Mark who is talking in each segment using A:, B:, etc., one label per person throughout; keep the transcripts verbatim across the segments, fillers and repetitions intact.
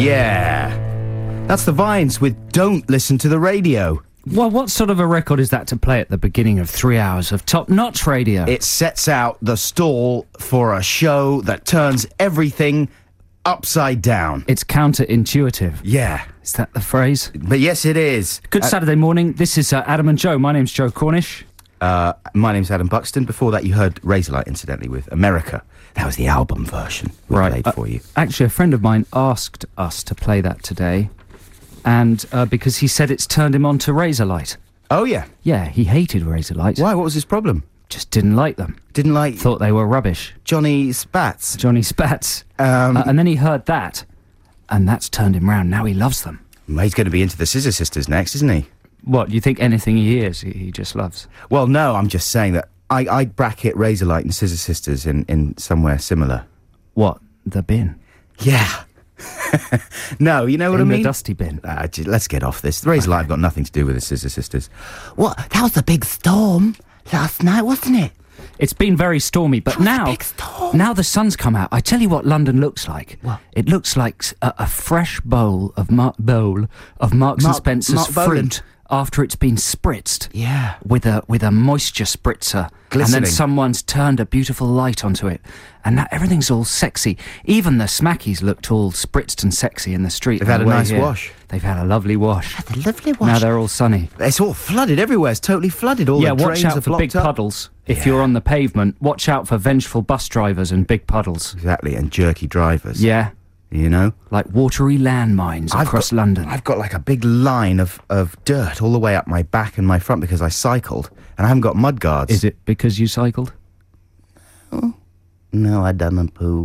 A: Yeah. That's the Vines with Don't Listen to the Radio.
B: Well, what sort of a record is that to play at the beginning of three hours of top-notch radio?
A: It sets out the stall for a show that turns everything upside down.
B: It's counterintuitive.
A: Yeah.
B: Is that the phrase?
A: But yes, it is.
B: Good
A: uh,
B: Saturday morning. This is uh, Adam and Joe. My name's Joe Cornish.
A: Uh, my name's Adam Buxton. Before that, you heard Razorlight, incidentally, with America. That was the album version we
B: right.
A: played
B: uh,
A: for you.
B: Actually, a friend of mine asked us to play that today, and uh, because he said it's turned him on to Razorlight.
A: Oh, yeah.
B: Yeah, he hated Razorlight.
A: Why? What was his problem?
B: Just didn't like them.
A: Didn't like...
B: Thought they were rubbish.
A: Johnny Spats.
B: Johnny Spats.
A: Um,
B: uh, and then he heard that, and that's turned him round. Now he loves them.
A: He's going to be into the Scissor Sisters next, isn't he?
B: What, you think anything he hears, he, he just loves?
A: Well, no, I'm just saying that I, I'd bracket Razorlight and Scissor Sisters in, in somewhere similar.
B: What? The bin?
A: Yeah. No, you know what
B: in
A: I mean?
B: the dusty bin.
A: Uh, j- let's get off this. The Razorlight have got nothing to do with the Scissor Sisters. What? That was a big storm last night, wasn't it?
B: It's been very stormy, but now,
A: big storm.
B: now the sun's come out. I tell you what London looks like.
A: What?
B: It looks like a, a fresh bowl of Mar- bowl of Marks and
A: Mark-
B: Spencer's
A: Mark Bolan.
B: fruit after it's been spritzed.
A: Yeah.
B: With a with a moisture spritzer,
A: Glistening.
B: and then someone's turned a beautiful light onto it, and now everything's all sexy. Even the smackies looked all spritzed and sexy in the street.
A: They've
B: on
A: had
B: the
A: a
B: way
A: nice
B: here.
A: wash.
B: They've had a lovely wash.
A: That's a lovely wash.
B: Now they're all sunny.
A: It's all flooded everywhere. It's totally flooded. All
B: Yeah,
A: the
B: watch
A: drains are
B: out for
A: blocked
B: big
A: up.
B: puddles. If
A: Yeah.
B: you're on the pavement, watch out for vengeful bus drivers and big puddles.
A: Exactly, and jerky drivers.
B: Yeah,
A: You know?
B: like watery landmines
A: I've
B: across
A: got,
B: London.
A: I've got like a big line of, of dirt all the way up my back and my front because I cycled, and I haven't got mud guards.
B: Is it because you cycled?
A: No, I done a poo.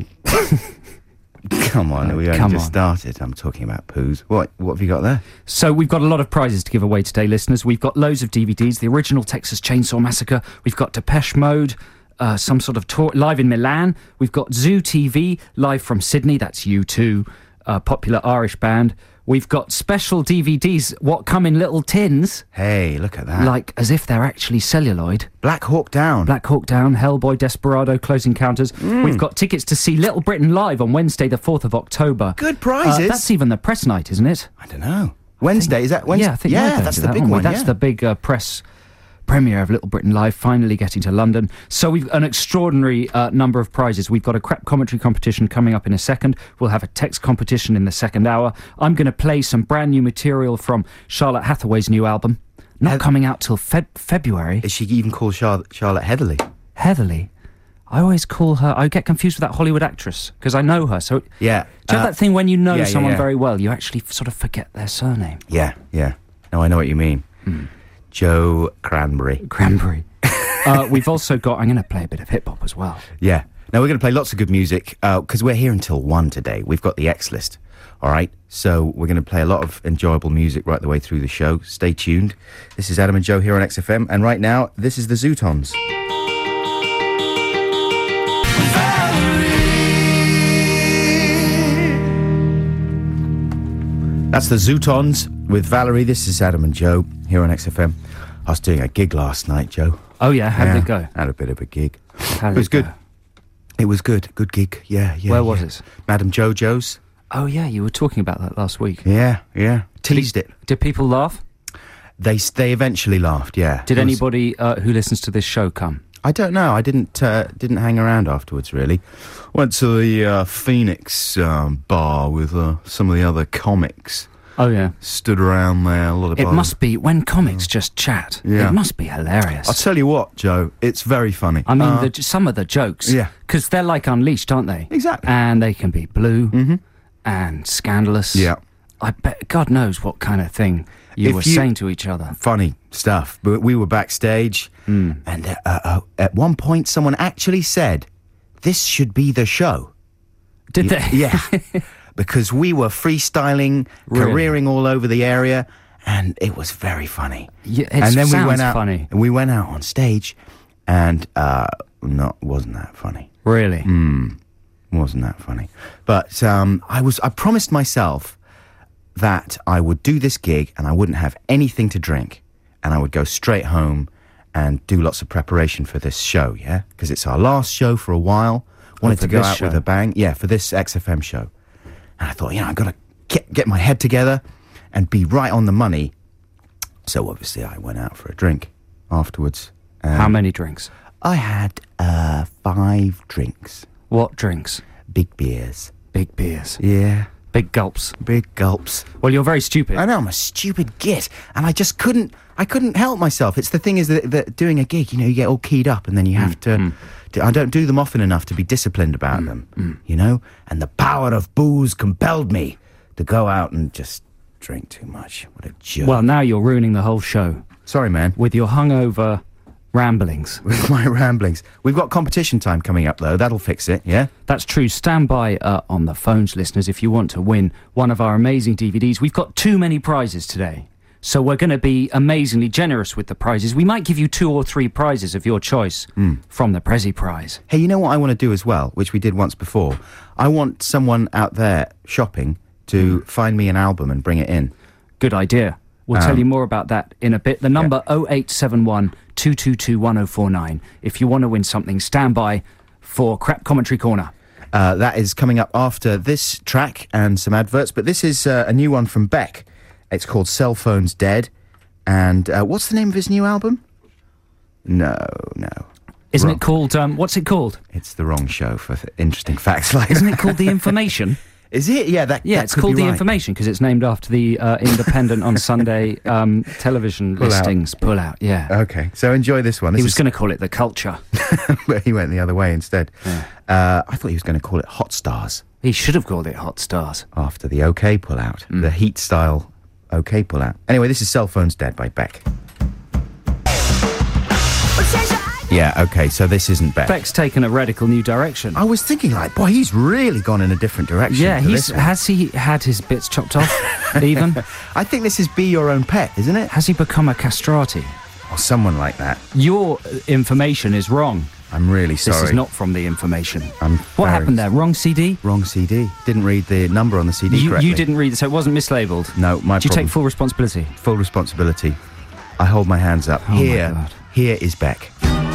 A: Come on, we only
B: come
A: just
B: on.
A: started. I'm talking about poos. What What have you got there?
B: So we've got a lot of prizes to give away today, listeners. We've got loads of D V Ds, the original Texas Chainsaw Massacre. We've got Depeche Mode, uh, some sort of tour live in Milan. We've got Zoo T V, live from Sydney. That's U two, a popular Irish band. We've got special D V Ds, what come in little tins,
A: Hey, look at that.
B: like as if they're actually celluloid.
A: Black Hawk Down.
B: Black Hawk Down, Hellboy, Desperado, Close Encounters.
A: Mm.
B: We've got tickets to see Little Britain live on Wednesday, the fourth of October.
A: Good prizes.
B: Uh, that's even the press night, isn't it?
A: I don't know. Wednesday, is that Wednesday?
B: Yeah, I think we're
A: yeah
B: going
A: that's
B: to
A: the
B: that,
A: big
B: aren't we?
A: one.
B: That's
A: yeah.
B: the big uh, press premiere of Little Britain Live, finally getting to London. So we've an extraordinary uh, number of prizes. We've got a crap commentary competition coming up in a second. We'll have a text competition in the second hour. I'm going to play some brand new material from Charlotte Hathaway's new album. Not
A: Heath-
B: coming out till Feb- February.
A: Is she even called Charlotte, Charlotte Heatherly?
B: Heatherly. I always call her... I get confused with that Hollywood actress, because I know her. So, do
A: Yeah.
B: you have
A: uh,
B: that thing when you know
A: yeah, yeah,
B: someone
A: yeah.
B: very well, you actually sort of forget their surname?
A: Yeah, yeah. No, I know what you mean. Joe Cranberry.
B: Cranberry. uh, we've also got... I'm going to play a bit of hip-hop as well.
A: Yeah. Now, we're going to play lots of good music, because we're here until one today. We've got the X-List, all right? So we're going to play a lot of enjoyable music right the way through the show. Stay tuned. This is Adam and Joe here on X F M, and right now, this is the Zootons. That's the Zootons with Valerie. This is Adam and Joe here on X F M. I was doing a gig last night, Joe.
B: Oh, yeah? How did
A: Yeah,
B: it go?
A: Had a bit of a gig.
B: How did
A: It was good.
B: go?
A: It was good. Good gig. Yeah, yeah.
B: Where
A: yeah.
B: was it?
A: Madam Jojo's.
B: Oh, yeah, you were talking about that last week.
A: Yeah, yeah. Teased it.
B: Did people laugh?
A: They they eventually laughed. Yeah.
B: Did
A: It was-
B: anybody uh, who listens to this show come?
A: I don't know. I didn't uh, didn't hang around afterwards. Really. Went to the uh, Phoenix um, bar with uh, some of the other comics.
B: Oh, yeah.
A: Stood around there. A lot of.
B: It
A: bars.
B: must be, when comics just chat,
A: Yeah.
B: it must be hilarious.
A: I'll tell you what, Joe. It's very funny.
B: I mean,
A: Uh,
B: the, some of the jokes.
A: yeah.
B: Because they're like Unleashed, aren't they?
A: Exactly.
B: And they can be blue and scandalous.
A: Yeah.
B: I bet, God knows what kind of thing you
A: If
B: were
A: you-
B: saying to each other.
A: funny stuff. But we were backstage, and uh, uh, uh, at one point, someone actually said, "This should be the show."
B: Did
A: Y-
B: they?
A: Yeah, because we were freestyling,
B: Really?
A: careering all over the area, and it was very funny.
B: Yeah, it
A: and then
B: sounds
A: we went out,
B: funny.
A: and we went out on stage, and uh, no, wasn't that funny?
B: Really?
A: Wasn't that funny? But um, I was. I promised myself that I would do this gig, and I wouldn't have anything to drink, and I would go straight home and do lots of preparation for this show. Yeah, because it's our last show for a while. Wanted
B: for
A: to go
B: this
A: out
B: show?
A: with a bang. Yeah, for this X F M show. And I thought, you know, I've got to get, get my head together and be right on the money. So obviously I went out for a drink afterwards. Um,
B: How many drinks?
A: I had uh, five drinks.
B: What drinks?
A: Big beers.
B: Big beers.
A: Yeah.
B: Big gulps.
A: Big gulps.
B: Well, you're very stupid.
A: I know, I'm a stupid git, and I just couldn't, I couldn't help myself. It's the thing is that, that doing a gig, you know, you get all keyed up, and then you have mm, to, mm. to, I don't do them often enough to be disciplined about mm, them, mm. you know? And the power of booze compelled me to go out and just drink too much. What a jerk.
B: Well, now you're ruining the whole show.
A: Sorry, man.
B: With your hungover ramblings.
A: With my ramblings. We've got competition time coming up, though. That'll fix it, yeah?
B: That's true. Stand by uh, on the phones, listeners, if you want to win one of our amazing D V Ds. We've got too many prizes today, so we're going to be amazingly generous with the prizes. We might give you two or three prizes of your choice mm. from the Prezi Prize.
A: Hey, you know what I want to do as well, which we did once before? I want someone out there shopping to mm. find me an album and bring it in.
B: Good idea. We'll um, tell you more about that in a bit. The number yeah. oh eight seven one, two two two, one oh four nine. If you want to win something, stand by for Crap Commentary Corner.
A: Uh, that is coming up after this track and some adverts, but this is uh, a new one from Beck. It's called Cell Phones Dead. And uh, what's the name of his new album? No, no.
B: Isn't
A: wrong.
B: it called, um, what's it called?
A: It's the wrong show for th- interesting facts like
B: Isn't
A: that.
B: it called The Information?
A: Is it? Yeah, that
B: Yeah,
A: that
B: it's
A: could
B: called
A: be
B: The
A: right.
B: Information because it's named after the uh, Independent on Sunday um, television
A: Pull
B: listings.
A: Out.
B: Pull out, yeah.
A: Okay, so enjoy this one. This
B: he was
A: is...
B: going to call it The Culture.
A: But he went the other way instead.
B: Yeah.
A: Uh, I thought he was going to call it Hot Stars.
B: He should have called it Hot Stars.
A: After the OK pull-out. Mm. The Heat-style OK pull-out. Anyway, this is Cell Phones Dead by Beck. Yeah, okay, so this isn't Beck.
B: Beck's taken a radical new direction.
A: I was thinking, like, boy, he's really gone in a different direction.
B: Yeah, he's has he had his bits chopped off, even?
A: I think this is Be Your Own Pet, isn't it?
B: Has he become a castrati?
A: Or someone like that.
B: Your information is wrong.
A: I'm really sorry.
B: This is not from The Information.
A: I'm
B: what happened there? Wrong C D?
A: Wrong C D. Didn't read the number on the C D
B: you,
A: correctly.
B: You didn't read it, so it wasn't mislabeled?
A: No, my
B: Do you
A: problem.
B: take full responsibility?
A: Full responsibility. I hold my hands up.
B: Oh
A: here,
B: my God.
A: Here is Beck.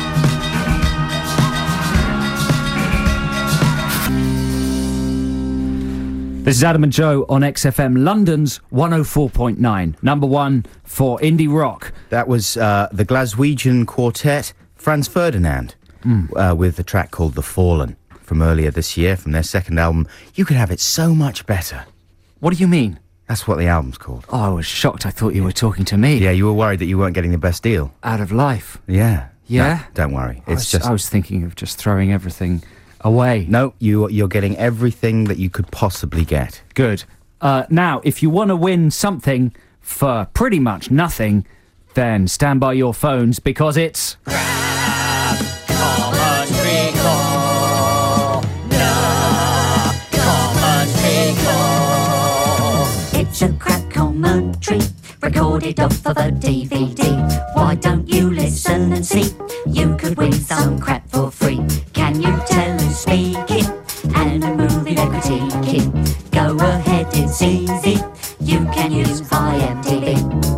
B: This is Adam and Joe on X F M, London's one oh four point nine. Number one for indie rock.
A: That was uh, the Glaswegian quartet, Franz Ferdinand, mm. uh, with the track called The Fallen from earlier this year, from their second album. You could have it so much better.
B: What do you mean?
A: That's what the album's called.
B: Oh, I was shocked. I thought you were talking to me.
A: Yeah, you were worried that you weren't getting the best deal.
B: Out of life.
A: Yeah.
B: Yeah?
A: No, don't worry.
B: I
A: It's
B: was,
A: just...
B: I was thinking of just throwing everything away.
A: No, you, you're getting everything that you could possibly get.
B: Good. Uh, now, if you want to win something for pretty much nothing, then stand by your phones because it's...
C: Crap Commentary Corner. Commentary Corner. It's a crap commentary recorded off of a D V D. Why don't you listen and see? You could win some crap for free. Can you tell who's speaking? And a movie they're critiquing. Go ahead, it's easy. You can use I M D B.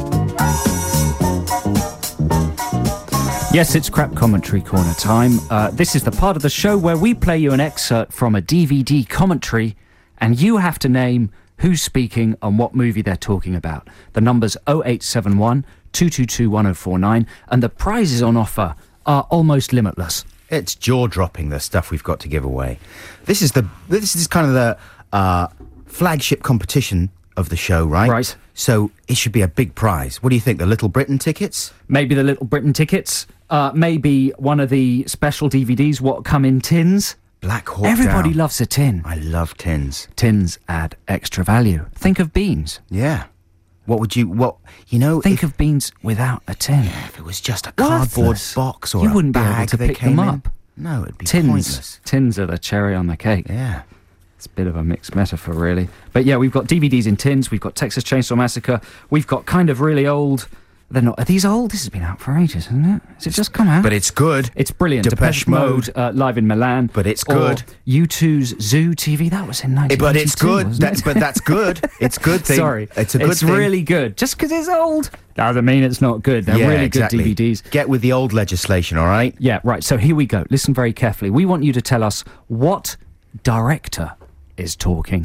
B: Yes, it's Crap Commentary Corner time. Uh, this is the part of the show where we play you an excerpt from a D V D commentary and you have to name who's speaking and what movie they're talking about. The number's oh eight seven one, two two two, one oh four nine and the prizes on offer are almost limitless.
A: It's jaw-dropping, the stuff we've got to give away. This is the this is kind of the uh, flagship competition of the show, right?
B: Right.
A: So it should be a big prize. What do you think, the Little Britain tickets?
B: Maybe the Little Britain tickets. Uh, maybe one of the special D V Ds, what come in tins.
A: Black Hawk
B: Everybody
A: Down.
B: loves a tin.
A: I love tins.
B: Tins add extra value. Think of beans.
A: Yeah. What would you, what, you know...
B: Think
A: if,
B: of beans without a tin.
A: Yeah, if it was just a cardboard
B: Worthless.
A: box or
B: you
A: a
B: wouldn't
A: bag
B: be able to
A: they
B: pick
A: came
B: them
A: in.
B: up.
A: No, it'd be
B: Tins.
A: pointless.
B: Tins are the cherry on the cake.
A: Yeah.
B: It's a bit of a mixed metaphor, really. But yeah, we've got D V Ds in tins. We've got Texas Chainsaw Massacre. We've got kind of really old... They're not... Are these old? This has been out for ages, hasn't it? Has it just come out?
A: But it's good.
B: It's brilliant.
A: Depeche
B: Depeche Mode, uh, live in Milan.
A: But it's
B: or
A: good.
B: U two's Zoo T V. That was in nineteen ninety-two.
A: But it's good.
B: wasn't
A: That's,
B: it?
A: but that's good. It's good thing.
B: Sorry.
A: It's a good
B: it's
A: thing.
B: really good. Just because it's old doesn't mean it's not good. They're
A: yeah,
B: really
A: exactly.
B: good D V Ds.
A: Get with the old legislation, all right?
B: Yeah, right. So here we go. Listen very carefully. We want you to tell us what director is talking.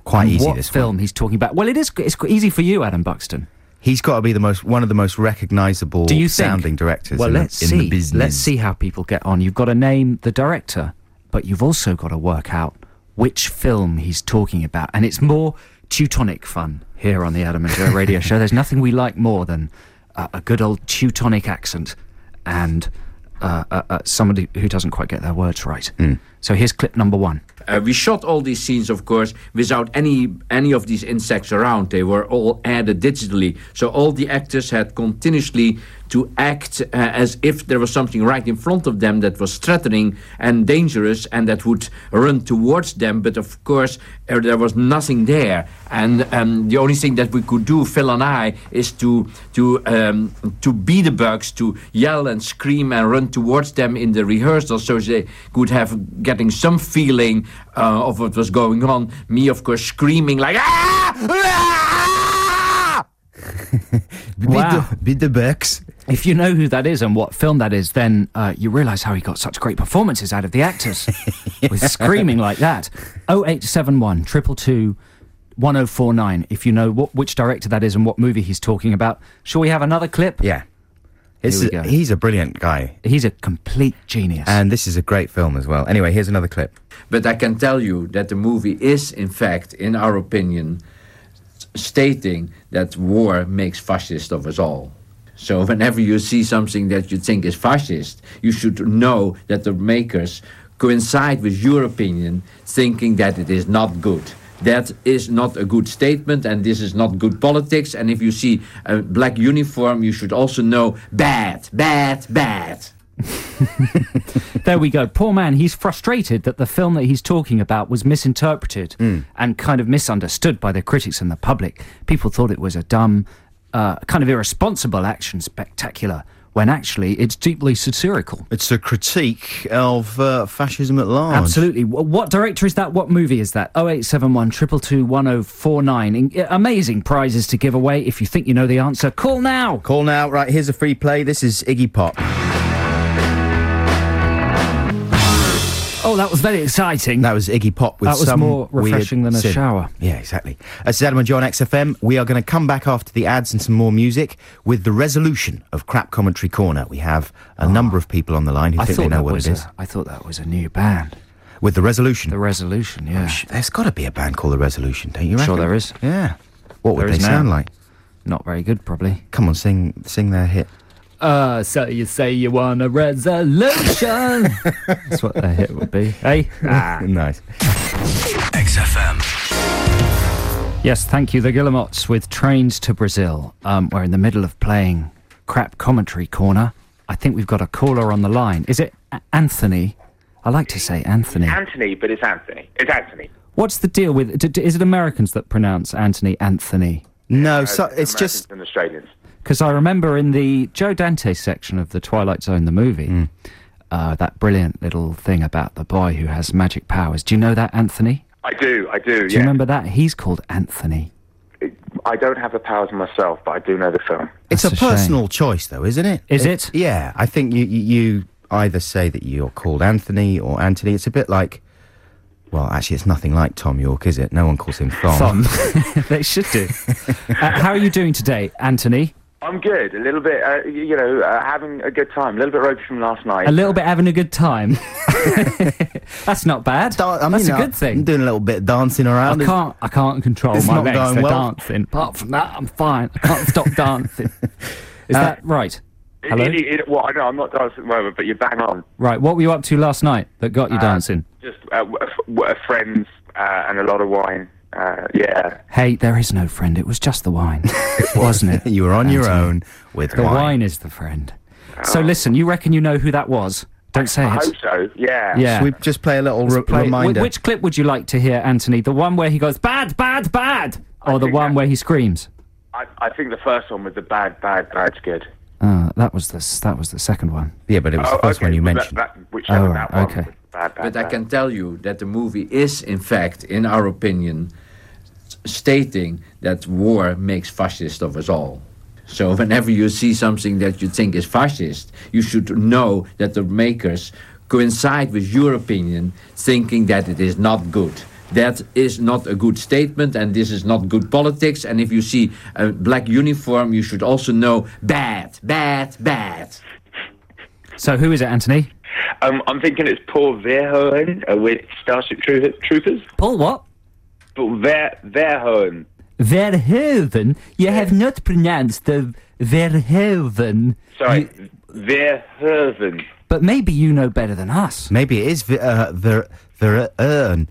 A: Quite
B: and
A: easy,
B: what
A: this
B: film
A: one.
B: he's talking about. Well, it is. It's easy for you, Adam Buxton.
A: He's got to be the most one of the most recognisable
B: Do you think?
A: sounding directors
B: Well,
A: in,
B: let's
A: the, in
B: see.
A: the business.
B: Let's see how people get on. You've got to name the director, but you've also got to work out which film he's talking about. And it's more Teutonic fun here on the Adam and Joe Radio Show. There's nothing we like more than uh, a good old Teutonic accent and uh, uh, uh, somebody who doesn't quite get their words right.
A: Mm.
B: So here's clip number one.
D: Uh, we shot all these scenes, of course, without any any of these insects around. They were all added digitally. So all the actors had continuously to act uh, as if there was something right in front of them that was threatening and dangerous and that would run towards them. But of course, uh, there was nothing there. And um, the only thing that we could do, Phil and I, is to to um, to be the bugs, to yell and scream and run towards them in the rehearsal, so they could have getting some feeling uh, of what was going on. Me, of course, screaming like ah! Ah!
B: Wow.
A: Be the Bucks.
B: If you know who that is and what film that is, then uh, you realise how he got such great performances out of the actors with screaming like that. oh eight seven one, two two two, one oh four nine. If you know what, which director that is and what movie he's talking about. Shall we have another clip?
A: Yeah. It's
B: Here we
A: a-
B: go.
A: he's a brilliant guy.
B: He's a complete genius.
A: And this is a great film as well. Anyway, here's another clip.
D: But I can tell you that the movie is, in fact, in our opinion, s- stating that war makes fascists of us all. So whenever you see something that you think is fascist, you should know that the makers coincide with your opinion, thinking that it is not good. That is not a good statement, and this is not good politics. And if you see a black uniform, you should also know bad, bad, bad.
B: There we go. Poor man, he's frustrated that the film that he's talking about was misinterpreted
A: Mm.
B: and kind of misunderstood by the critics and the public. People thought it was a dumb, uh, kind of irresponsible action spectacular, when actually it's deeply satirical.
A: It's a critique of uh, fascism at large.
B: Absolutely. Wh- What director is that? What movie is that? oh eight seven one, two two two, one oh four nine. In- amazing prizes to give away. If you think you know the answer, call now.
A: Call now. Right, here's a free play. This is Iggy Pop.
B: Oh, that was very exciting.
A: That was Iggy Pop with
B: That was
A: some
B: more refreshing
A: weird
B: than a
A: synth.
B: shower.
A: Yeah, exactly. Uh, This is Adam and Joe on X F M. We are going to come back after the ads and some more music with the resolution of Crap Commentary Corner. We have a number of people on the line who
B: I
A: think
B: thought
A: they know
B: that
A: what
B: was
A: it is.
B: a, I thought that was a new band.
A: With the resolution.
B: The Resolution, yeah.
A: Sh- There's got to be a band called The Resolution, don't you reckon?
B: Sure there is.
A: Yeah. What would
B: There
A: they
B: is now.
A: sound like?
B: Not very good, probably.
A: Come on, sing sing their hit.
B: Uh, so you say you want a resolution. That's what their hit would be. Hey? Ah.
A: Nice.
E: X F M.
B: Yes, thank you. The Guillemots with Trains to Brazil. Um, we're in the middle of playing Crap Commentary Corner. I think we've got a caller on the line. Is it A- Anthony? I like to say Anthony.
F: Anthony, but it's Anthony. It's Anthony.
B: What's the deal with... D- d- is it Americans that pronounce Anthony Anthony?
A: No,
F: Uh,
A: so it's
F: Americans
A: just...
F: and Australians.
B: Because I remember in the Joe Dante section of The Twilight Zone, the movie,
A: Mm.
B: uh, that brilliant little thing about the boy who has magic powers. Do you know that, Anthony?
F: I do, I do,
B: Do
F: yeah.
B: you remember that? He's called Anthony.
F: I don't have the powers myself, but I do know the film.
A: It's
B: That's
A: a
B: a shame.
A: personal choice, though, isn't it?
B: Is
A: It's-
B: it?
A: Yeah, I think you, you you either say that you're called Anthony or Anthony. It's a bit like... Well, actually, it's nothing like Tom York, is it? No one calls him Thom.
B: Thumb. They should do. uh, how are you doing today, Anthony?
F: I'm good. A little bit, uh, you know, uh, having a good time. A little bit ropey from last night.
B: A little bit having a good time. That's not bad.
A: Da- I mean,
B: That's a
A: I-
B: good
A: I'm
B: thing.
A: doing a little bit of dancing
B: I
A: around.
B: can't. I can't control
A: It's
B: my
A: not
B: legs.
A: going
B: They're
A: well.
B: dancing. Apart from that, I'm fine. I can't stop dancing. Is
A: Uh,
B: that right?
F: It-
B: Hello.
F: It, it, well, I know I'm not dancing at the moment, but you're bang on.
B: Right. What were you up to last night that got you
F: Uh,
B: dancing?
F: Just uh, w- f- w- friends uh, and a lot of wine. Uh, yeah.
B: Hey, there is no friend. It was just the wine, wasn't it?
A: You were on your
B: Anthony?
A: own with
B: The
A: wine.
B: wine is the friend. So listen, you reckon you know who that was? Don't say
F: I
B: it.
F: hope so, yeah.
B: Yeah.
A: Should we just play a little re-
B: Play-
A: reminder?
B: wh- Which clip would you like to hear, Anthony? The one where he goes bad, bad, bad, or the
F: think
B: one
F: that-
B: where he screams?
F: I, I think the first one was the bad, bad, bad's good.
B: Uh, that was the s- that was the second one.
A: Yeah, but it was
F: Oh,
A: the first
F: okay,
A: one you
F: well,
A: mentioned.
F: That, that, whichever
B: Oh,
F: that one
B: okay.
F: was bad, bad,
D: But I
F: bad.
D: can tell you that the movie is, in fact, in our opinion, s- stating that war makes fascists of us all. So whenever you see something that you think is fascist, you should know that the makers coincide with your opinion, thinking that it is not good. that is not a good statement, and this is not good politics. And if you see a black uniform, you should also know bad, bad, bad.
B: So who is it, Anthony?
F: Um, I'm thinking it's Paul Verhoeven uh, with Starship Tro- Troopers.
B: Paul what?
F: Paul Ver- Verhoeven.
B: Verhoeven? You have not pronounced the Verhoeven.
F: Sorry, Verhoeven.
B: But maybe you know better than us.
A: Maybe it is Ver, uh, Ver, Verhoeven.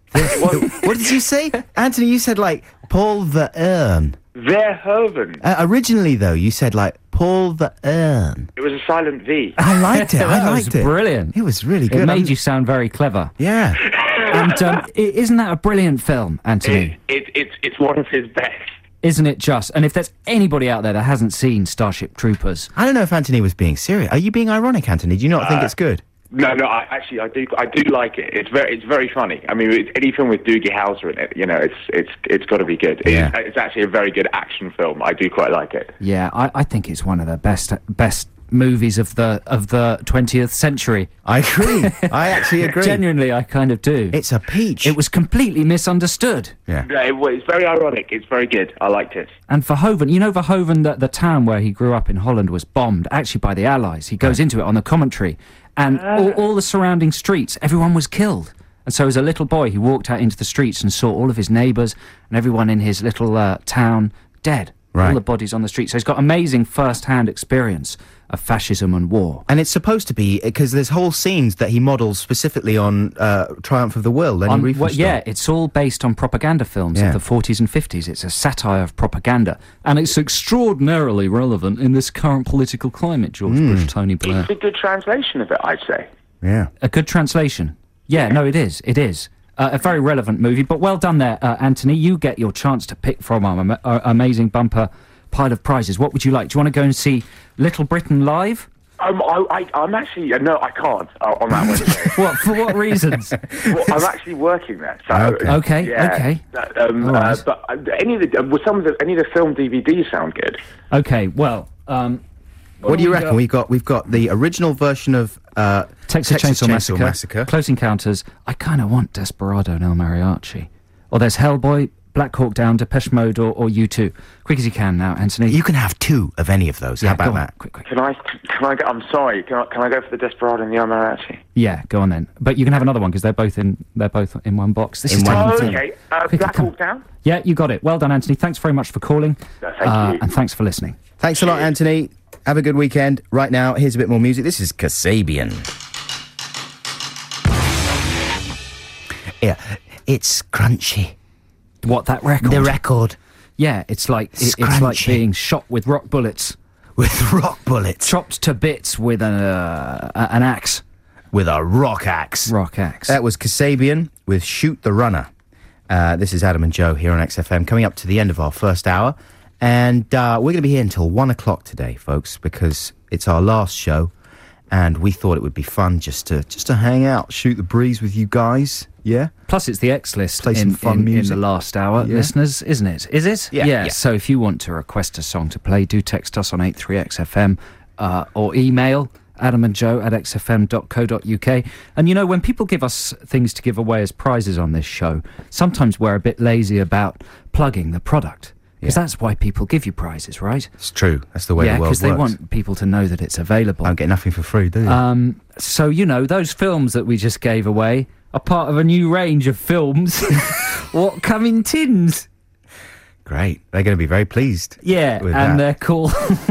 A: What did you say? Anthony, you said like Paul Verhoeven.
F: Verhoeven.
A: Uh, originally, though, you said like Paul Verhoeven.
F: It was a silent V.
A: I liked it. I
B: That
A: liked
B: was
A: it.
B: brilliant.
A: It was really good.
B: It made
A: I'm-
B: you sound very clever.
A: Yeah.
B: And um, i- isn't that a brilliant film, Anthony?
F: It, it, it's it's one of his best.
B: Isn't it just? And if there's anybody out there that hasn't seen Starship Troopers,
A: I don't know if Anthony was being serious. Are you being ironic, Anthony? Do you not think
F: Uh,
A: it's good?
F: No, no. I, actually, I do. I do like it. It's very, it's very funny. I mean, it's any film with Doogie Howser in it, you know, it's, it's, it's got to be good.
A: Yeah.
F: It's, it's actually a very good action film. I do quite like it.
B: yeah, I, I think it's one of the best best movies of the of the twentieth century.
A: I agree. I actually agree.
B: Genuinely, I kind of do.
A: It's a peach.
B: It was completely misunderstood.
A: Yeah.
F: Yeah, it, it's very ironic. It's very good. I liked it.
B: And Verhoeven, you know Verhoeven, the, the town where he grew up in Holland was bombed, actually by the Allies. He goes into it on the commentary. And all, all the surrounding streets, everyone was killed. And so as a little boy, he walked out into the streets and saw all of his neighbours and everyone in his little uh, town dead.
A: Right.
B: All the bodies on the street. So he's got amazing first-hand experience of fascism and war.
A: And it's supposed to be, because there's whole scenes that he models specifically on uh, Triumph of the Will, Lenny
B: On-
A: Riefenstahl.
B: well, yeah, it's all based on propaganda films
A: Yeah.
B: of the forties and fifties. It's a satire of propaganda. And it's extraordinarily relevant in this current political climate, George
A: Hmm.
B: Bush, Tony Blair.
F: It's a good translation of it, I'd say.
A: Yeah.
B: A good translation. Yeah, no, it is. It is. Uh, a very relevant movie. But well done there, uh, Anthony. You get your chance to pick from our, ama- our amazing bumper pile of prizes. What would you like? Do you want to go and see Little Britain live?
F: Um, I, I, I'm actually uh, no, I can't uh, on that Wednesday.
B: What, for what reasons?
F: Well, I'm actually working there. So,
A: Okay.
B: Okay,
F: yeah,
B: okay.
F: that, um,
B: All right.
F: uh, but uh, any of the uh, well, some of the any of the film D V Ds sound good.
B: Okay, well, um...
A: What do you
B: we
A: reckon?
B: got?
A: We've got we've got the original version of uh,
B: Texas, Chainsaw, Massacre,
A: Massacre.
B: Close Encounters. I kind of want Desperado and El Mariachi. Or there's Hellboy, Black Hawk Down, Depeche Mode, or, or U two. Quick as you can now, Anthony.
A: You can have two of any of those.
B: yeah,
A: How about
B: go on.
A: that?
B: Quick, quick.
F: Can I? Can I? Go, I'm sorry. Can I? Can I go for the Desperado and the El Mariachi?
B: Yeah, go on then. But you can have another one because they're both in they're both in one box. This
A: In
B: is
A: one-
B: taking
F: Oh,
B: time.
F: okay. Uh,
B: Quick,
F: Black
B: come.
F: Hawk Down.
B: Yeah, you got it. Well done, Anthony. Thanks very much for calling.
F: No, thank
B: uh,
F: you.
B: And thanks for listening.
A: Thanks a lot, Anthony. Have a good weekend. Right now, here's a bit more music. This is Kasabian. Yeah, it's crunchy.
B: What, that record?
A: The record
B: Yeah, it's like
A: It's
B: it- it's like
A: crunchy.
B: being shot with rock bullets,
A: with rock bullets,
B: chopped to bits with an uh, a- an axe,
A: with a rock axe.
B: rock axe.
A: That was Kasabian with Shoot the Runner. Uh, this is Adam and Joe here on X F M, coming up to the end of our first hour. And uh, we're going to be here until one o'clock today, folks, because it's our last show. And we thought it would be fun just to just to hang out, shoot the breeze with you guys. Yeah?
B: Plus, it's the X list
A: Play
B: in,
A: some fun
B: in, in
A: music.
B: the last hour,
A: Yeah.
B: listeners, isn't it? Is it?
A: Yeah, yeah.
B: So if you want to request a song to play, do text us on eight three X F M uh, or email Adam and Joe at x f m dot co dot u k. And you know, when people give us things to give away as prizes on this show, sometimes we're a bit lazy about plugging the product. Because
A: Yeah.
B: that's why people give you prizes, right?
A: It's true. That's the way
B: yeah,
A: the world works.
B: because they want people to know that it's available.
A: Don't get nothing for free, do you?
B: Um, so, you know, those films that we just gave away are part of a new range of films. What come in tins?
A: Great. They're going to be very pleased.
B: Yeah,
A: With
B: and
A: that.
B: they're called...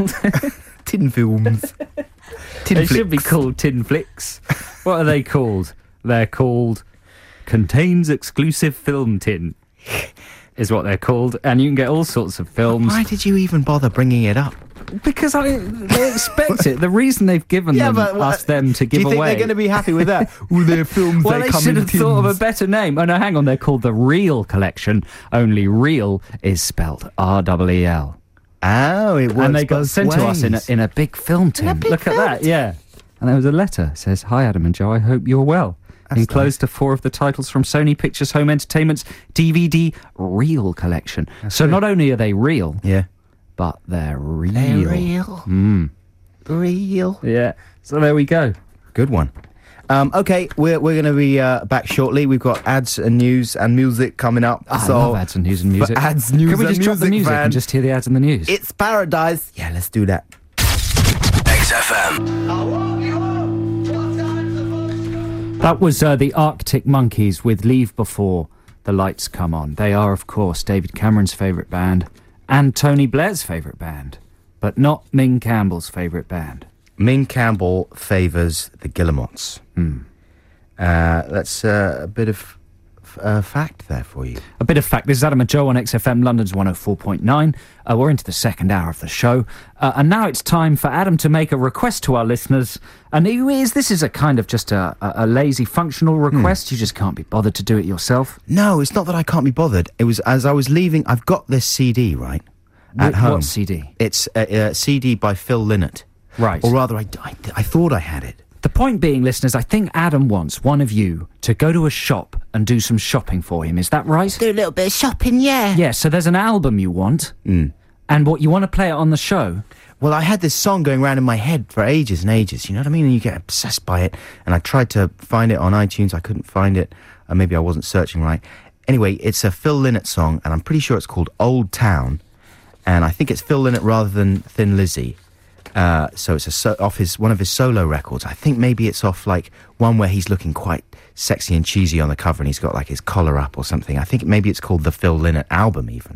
A: Tin films. Tin
B: they should be
A: flicks.
B: called tin flicks. What are they called? They're called Contains Exclusive Film Tin, is what they're called. And you can get all sorts of films.
A: Why did you even bother bringing it up?
B: Because I, they expect it. The reason they've given them,
A: what-
B: us them to
A: Do
B: give
A: you think
B: away...
A: they're going to be happy with that? All their films,
B: Well,
A: they,
B: they
A: come
B: should
A: in
B: have thought of a
A: tins.
B: better name. Oh, no, hang on. They're called the Real Collection. Only real is spelt R E E L.
A: Oh, it works
B: And they got
A: both
B: sent to us in a,
A: ways.
B: in a big film tin.
A: big
B: Look at
A: film
B: that, yeah. And there was a letter. It says, "Hi, Adam and Joe. I hope you're well."
A: That's
B: Enclosed are four of the titles from Sony Pictures Home Entertainment's D V D Real Collection. so not only are they real,
A: Yeah.
B: but they're real.
A: They're real.
B: Mm.
A: Real.
B: Yeah. So there we go.
A: Good one. Um, okay, we're we're going to be uh, back shortly. We've got ads and news and music coming up.
B: I
A: so
B: love ads and news and music.
A: Ads, news,
B: Can we
A: and
B: just drop the
A: music,
B: music
A: fan.
B: and just hear the ads and the news?
A: It's paradise. Yeah, let's do that.
E: X F M.
B: That was uh, the Arctic Monkeys with Leave Before the Lights Come On. They are, of course, David Cameron's favourite band and Tony Blair's favourite band, but not Ming Campbell's favourite band.
A: Ming Campbell favours the Guillemots.
B: Hmm.
A: Uh, that's uh, a bit of uh, fact there for you.
B: A bit of fact. This is Adam and Joe on X F M, London's one oh four point nine. Uh, we're into the second hour of the show. Uh, and now it's time for Adam to make a request to our listeners. And it is, this is a kind of just a, a, a lazy functional request. Mm. You just can't be bothered to do it yourself.
A: No, it's not that I can't be bothered. It was as I was leaving, I've got this C D, right? At
B: Wh-
A: home.
B: What C D?
A: It's a, a C D by Phil Lynott.
B: Right.
A: Or rather, I, I, I thought I had it.
B: The point being, listeners, I think Adam wants one of you to go to a shop and do some shopping for him. Is that right?
A: Do a little bit of shopping, yeah.
B: Yeah, so there's an album you want,
A: Mm.
B: and what you want to play it on the show.
A: Well, I had this song going around in my head for ages and ages, you know what I mean? And you get obsessed by it. And I tried to find it on iTunes. I couldn't find it. Or maybe I wasn't searching right. Anyway, it's a Phil Lynott song, and I'm pretty sure it's called Old Town. And I think it's Phil Lynott rather than Thin Lizzy. Uh, so it's a so- off his one of his solo records. I think maybe it's off like one where he's looking quite sexy and cheesy on the cover, and he's got like his collar up or something. I think maybe it's called the Phil Lynott album even.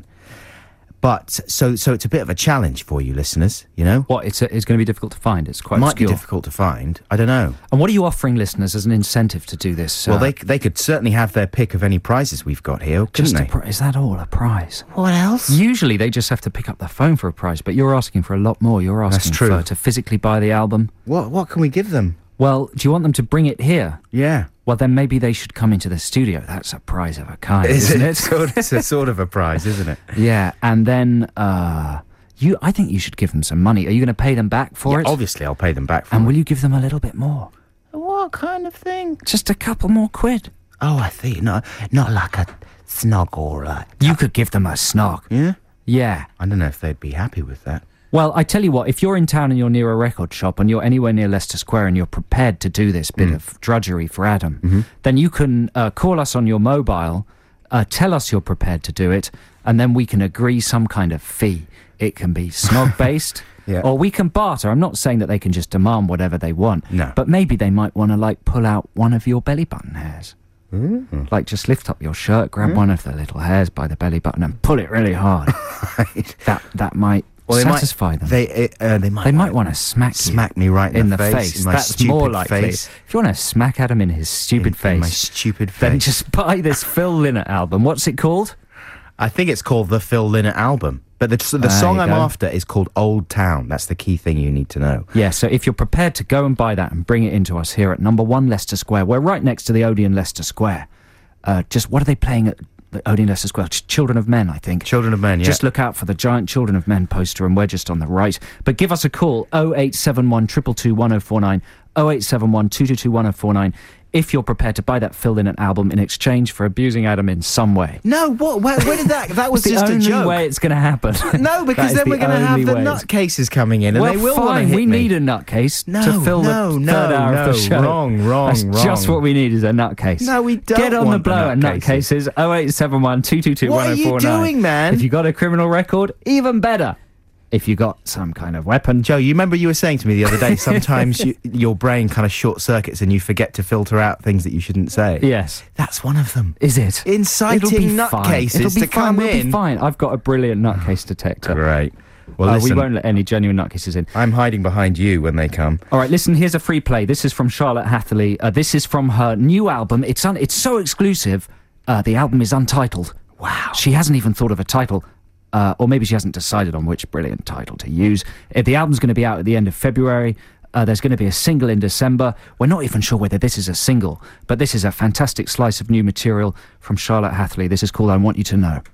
A: But so so it's a bit of a challenge for you listeners, you know.
B: What, it's, a, it's going to be difficult to find. It's quite
A: Might
B: obscure.
A: be difficult to find. I don't know.
B: And what are you offering listeners as an incentive to do this?
A: Well,
B: uh,
A: they they could certainly have their pick of any prizes we've got here, couldn't
B: just a
A: they?
B: pri- is that all, a prize?
A: What else?
B: Usually they just have to pick up the phone for a prize, but you're asking for a lot more. You're asking
A: true.
B: for to physically buy the album.
A: What what can we give them?
B: Well, do you want them to bring it here?
A: Yeah.
B: Well, then maybe they should come into the studio. That's a prize of a kind,
A: Is
B: isn't
A: it?
B: it?
A: Sort of, it's a sort of a prize, isn't it?
B: Yeah, and then uh, you. I think you should give them some money. Are you going to pay them back for
A: Yeah,
B: it?
A: obviously, I'll pay them back for
B: And
A: it.
B: will you give them a little bit more?
A: What kind of thing?
B: Just a couple more quid.
A: Oh, I see. No, not like a snog or like...
B: You could give them a snog.
A: Yeah?
B: Yeah.
A: I don't know if they'd be happy with that.
B: Well, I tell you what, if you're in town and you're near a record shop and you're anywhere near Leicester Square and you're prepared to do this bit of drudgery for Adam,
A: Mm-hmm.
B: then you can uh, call us on your mobile, uh, tell us you're prepared to do it, and then we can agree some kind of fee. It can be snog-based,
A: Yeah.
B: or we can barter. I'm not saying that they can just demand whatever they want,
A: No.
B: but maybe they might want to, like, pull out one of your belly button hairs. Like, just lift up your shirt, grab one of the little hairs by the belly button and pull it really hard. That that might
A: Well, they
B: satisfy
A: might,
B: them.
A: They uh, they might
B: They might want to smack you.
A: smack me right in,
B: in
A: the,
B: the
A: face.
B: face.
A: In my
B: That's
A: stupid
B: more likely.
A: face.
B: If you want to smack Adam in his stupid
A: In-
B: face,
A: in my stupid
B: then
A: face.
B: just buy this Phil Lynott album. What's it called?
A: I think it's called the Phil Lynott album. But the, the
B: There
A: song
B: you
A: I'm
B: go.
A: after is called Old Town. That's the key thing you need to know.
B: Yeah, so if you're prepared to go and buy that and bring it into us here at number one Leicester Square, we're right next to the Odeon Leicester Square. Uh, just what are they playing at the Odeon Leicester Square? Ch- Children of Men, I think.
A: Children of Men, yeah.
B: Just look out for the giant Children of Men poster, and we're just on the right. But give us a call, oh eight seven one, two two two, one oh four nine, oh eight seven one, two two two, one oh four nine, if you're prepared to buy that Phil Lynott album in exchange for abusing Adam in some way.
A: No, what? Where, where did that... That was
B: It's the
A: just a
B: only
A: joke.
B: way it's going to happen.
A: No, because
B: That is
A: then we're
B: the
A: going to have
B: only
A: the
B: way it's-
A: nutcases coming in, and
B: well,
A: they will want to
B: fine,
A: hit
B: we
A: me.
B: need a nutcase
A: No,
B: to fill
A: no,
B: the
A: no,
B: third hour
A: no,
B: of the show.
A: wrong, wrong,
B: That's
A: wrong.
B: just what we need is a nutcase.
A: No, we don't
B: Get on
A: want
B: the
A: the
B: blow at
A: nutcases.
B: nutcases. oh eight seven one, two two two,
A: What
B: one
A: are
B: oh
A: you
B: four nine.
A: doing, man?
B: If you got a criminal record, even better. If you got some kind of weapon.
A: Joe, you remember you were saying to me the other day, sometimes you, your brain kind of short circuits and you forget to filter out things that you shouldn't say.
B: Yes.
A: That's one of them.
B: Is it?
A: Inciting
B: It'll be
A: nutcases
B: fine. It'll be
A: to
B: fine.
A: come
B: we'll
A: in.
B: Be fine. I've got a brilliant nutcase detector.
A: Great. Well,
B: Uh, we
A: listen,
B: won't let any genuine nutcases in.
A: I'm hiding behind you when they come.
B: All right, listen, here's a free play. This is from Charlotte Hatherley. Uh, this is from her new album. It's un- it's so exclusive. Uh, the album is untitled. Wow. She hasn't even thought of a title. Uh, or maybe she hasn't decided on which brilliant title to use. Uh, the album's going to be out at the end of February. Uh, there's going to be a single in December. We're not even sure whether this is a single, but this is a fantastic slice of new material from Charlotte Hatherley. This is called I Want You to Know.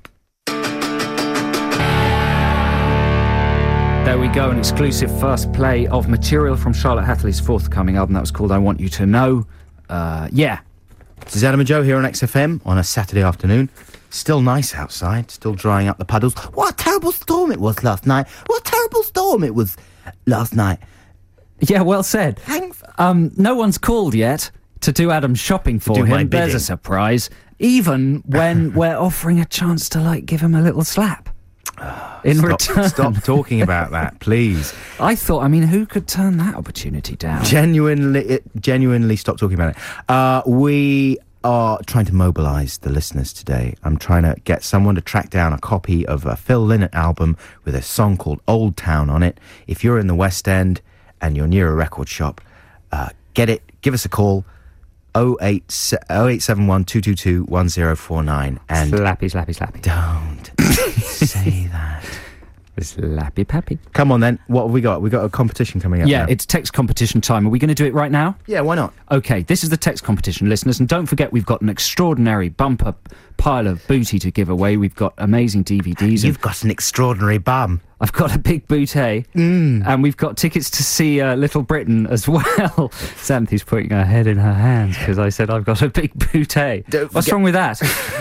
B: There we go, an exclusive first play of material from Charlotte Hatherley's forthcoming album. That was called I Want You to Know. Uh, yeah.
A: This is Adam and Joe here on X F M on a Saturday afternoon. Still nice outside, still drying up the puddles. What a terrible storm it was last night. What a terrible storm it was last night.
B: Yeah, well said.
A: Thanks.
B: Um, no one's called yet. to do Adam's shopping for
A: Do my
B: him. There's
A: bidding.
B: a surprise. Even when we're offering a chance to, like, give him a little slap. In
A: Stop,
B: return.
A: stop talking about that, please.
B: I thought, I mean, who could turn that opportunity down?
A: Genuinely, it, genuinely stop talking about it. Uh, we are trying to mobilise the listeners today. I'm trying to get someone to track down a copy of a Phil Lynott album with a song called Old Town on it. If you're in the West End and you're near a record shop, uh, get it, give us a call. oh eight seven one, two two two, one oh four nine. And
B: Slappy, slappy, slappy.
A: don't say that.
B: Slappy pappy.
A: Come on then, what have we got? We got a competition coming up
B: Yeah,
A: now.
B: it's text competition time. Are we going to do it right now?
A: Yeah, why not?
B: Okay, this is the text competition, listeners, and don't forget we've got an extraordinary bumper pile of booty to give away. We've got amazing D V Ds.
A: You've got an extraordinary bum.
B: I've got a big bouquet,
A: Mm.
B: and we've got tickets to see uh, Little Britain as well. Samantha's putting her head in her hands because I said I've got a big bouquet.
A: Don't
B: What's
A: forget-
B: wrong with that?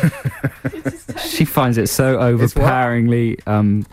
B: She finds it so
A: It's what?
B: overpoweringly um,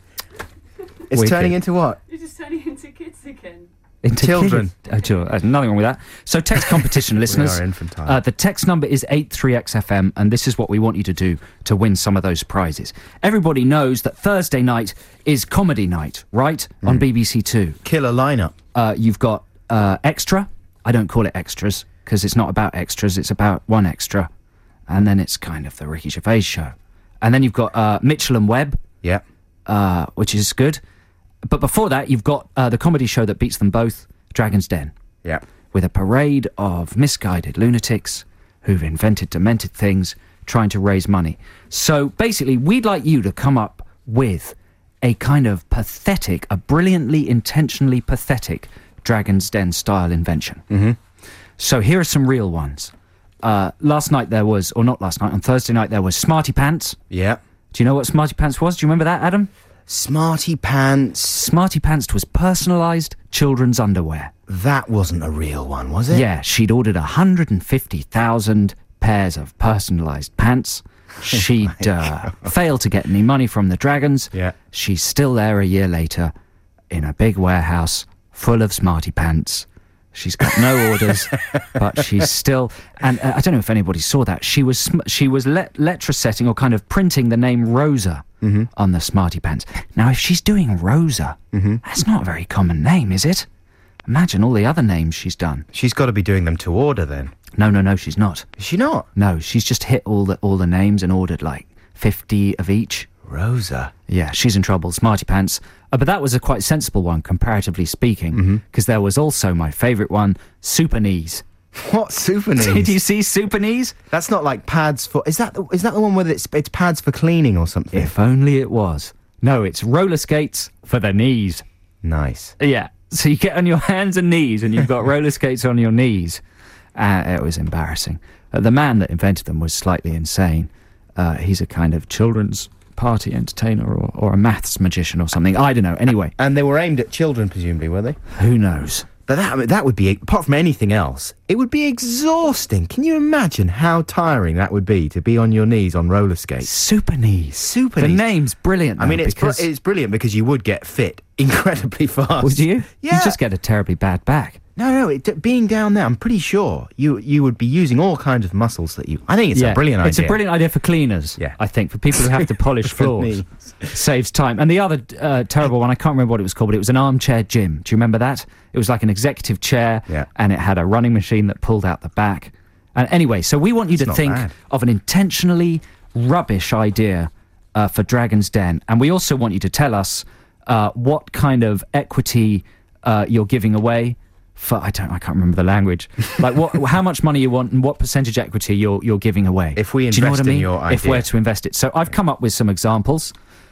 A: It's
B: Wicked.
A: turning into what?
G: You're just turning into kids again.
B: into
A: Children.
B: kids. Oh, sure. Uh, nothing wrong with that. So text competition, listeners.
A: are infantile.
B: Uh, the text number is eight three X F M, and this is what we want you to do to win some of those prizes. Everybody knows that Thursday night is comedy night, right?
A: Mm.
B: On B B C Two.
A: Killer lineup.
B: Uh, you've got uh, Extra. I don't call it extras because it's not about extras. It's about one extra. And then it's kind of the Ricky Gervais show. And then you've got uh, Mitchell and Webb,
A: Yeah.
B: uh, which is good. But before that, you've got uh, the comedy show that beats them both, Dragon's Den,
A: Yeah.
B: with a parade of misguided lunatics who've invented demented things trying to raise money. So basically, we'd like you to come up with a kind of pathetic, a brilliantly, intentionally pathetic Dragon's Den style invention. Mm-hmm. So here are some real ones. Uh, last night there was, or not last night, on Thursday night there was Smarty Pants.
A: Yeah.
B: Do you know what Smarty Pants was? Do you remember that, Adam?
A: Smarty Pants.
B: Smarty Pants was personalised children's underwear.
A: That wasn't a real one, was it?
B: Yeah, she'd ordered one hundred fifty thousand pairs of personalised pants. She'd uh, failed to get any money from the Dragons.
A: Yeah.
B: She's still there a year later in a big warehouse full of Smarty Pants. She's got no orders, but she's still... And uh, I don't know if anybody saw that. She was sm- she was let- letter setting or kind of printing the name Rosa
A: Mm-hmm.
B: on the Smarty Pants. Now, if she's doing Rosa,
A: Mm-hmm.
B: that's not a very common name, is it? Imagine all the other names she's done.
A: She's got to be doing them to order then.
B: No, no, no, she's not.
A: Is she not?
B: No, she's just hit all the all the names and ordered like fifty of each.
A: Rosa.
B: Yeah, she's in trouble. Smarty Pants. Uh, but that was a quite sensible one, comparatively speaking, because there was also my favourite one, Super Knees.
A: What super knees?
B: Did you see Super Knees?
A: That's not like pads for... Is that the, is that the one where it's, it's pads for cleaning or something?
B: If only it was. No, it's roller skates for the knees.
A: Nice.
B: Yeah, so you get on your hands and knees and you've got roller skates on your knees. Uh, it was embarrassing. Uh, the man that invented them was slightly insane. Uh, he's a kind of children's party entertainer or, or a maths magician or something. I don't know. Anyway,
A: And they were aimed at children, presumably, were they?
B: who knows?
A: But that, I mean, that would be, apart from anything else, it would be exhausting. Can you imagine how tiring that would be to be on your knees on roller skates?
B: Super Knees.
A: Super
B: The
A: knees.
B: name's brilliant.
A: I mean,
B: though,
A: it's br-
B: because
A: it's brilliant because you would get fit incredibly fast.
B: would you?
A: Yeah.
B: You just get a terribly bad back.
A: No, no, it, being down there, I'm pretty sure you you would be using all kinds of muscles that you... I think it's a brilliant idea.
B: It's a brilliant idea for cleaners.
A: Yeah.
B: I think for people who have to polish
A: For
B: floors.
A: knees.
B: Saves time. And the other uh, terrible one, I can't remember what it was called, but it was an armchair gym. Do you remember that? It was like an executive chair,
A: Yeah.
B: and it had a running machine that pulled out the back. And anyway, so we want you
A: It's
B: to
A: not
B: think
A: bad.
B: of an intentionally rubbish idea uh, for Dragon's Den, and we also want you to tell us uh, what kind of equity uh, you're giving away. For, I don't, I can't remember the language. Like what, how much money you want, and what percentage equity you're you're giving away.
A: If we
B: Do you know what I
A: invest in
B: mean?
A: your
B: If
A: idea.
B: we're to invest it. So I've come up with some examples.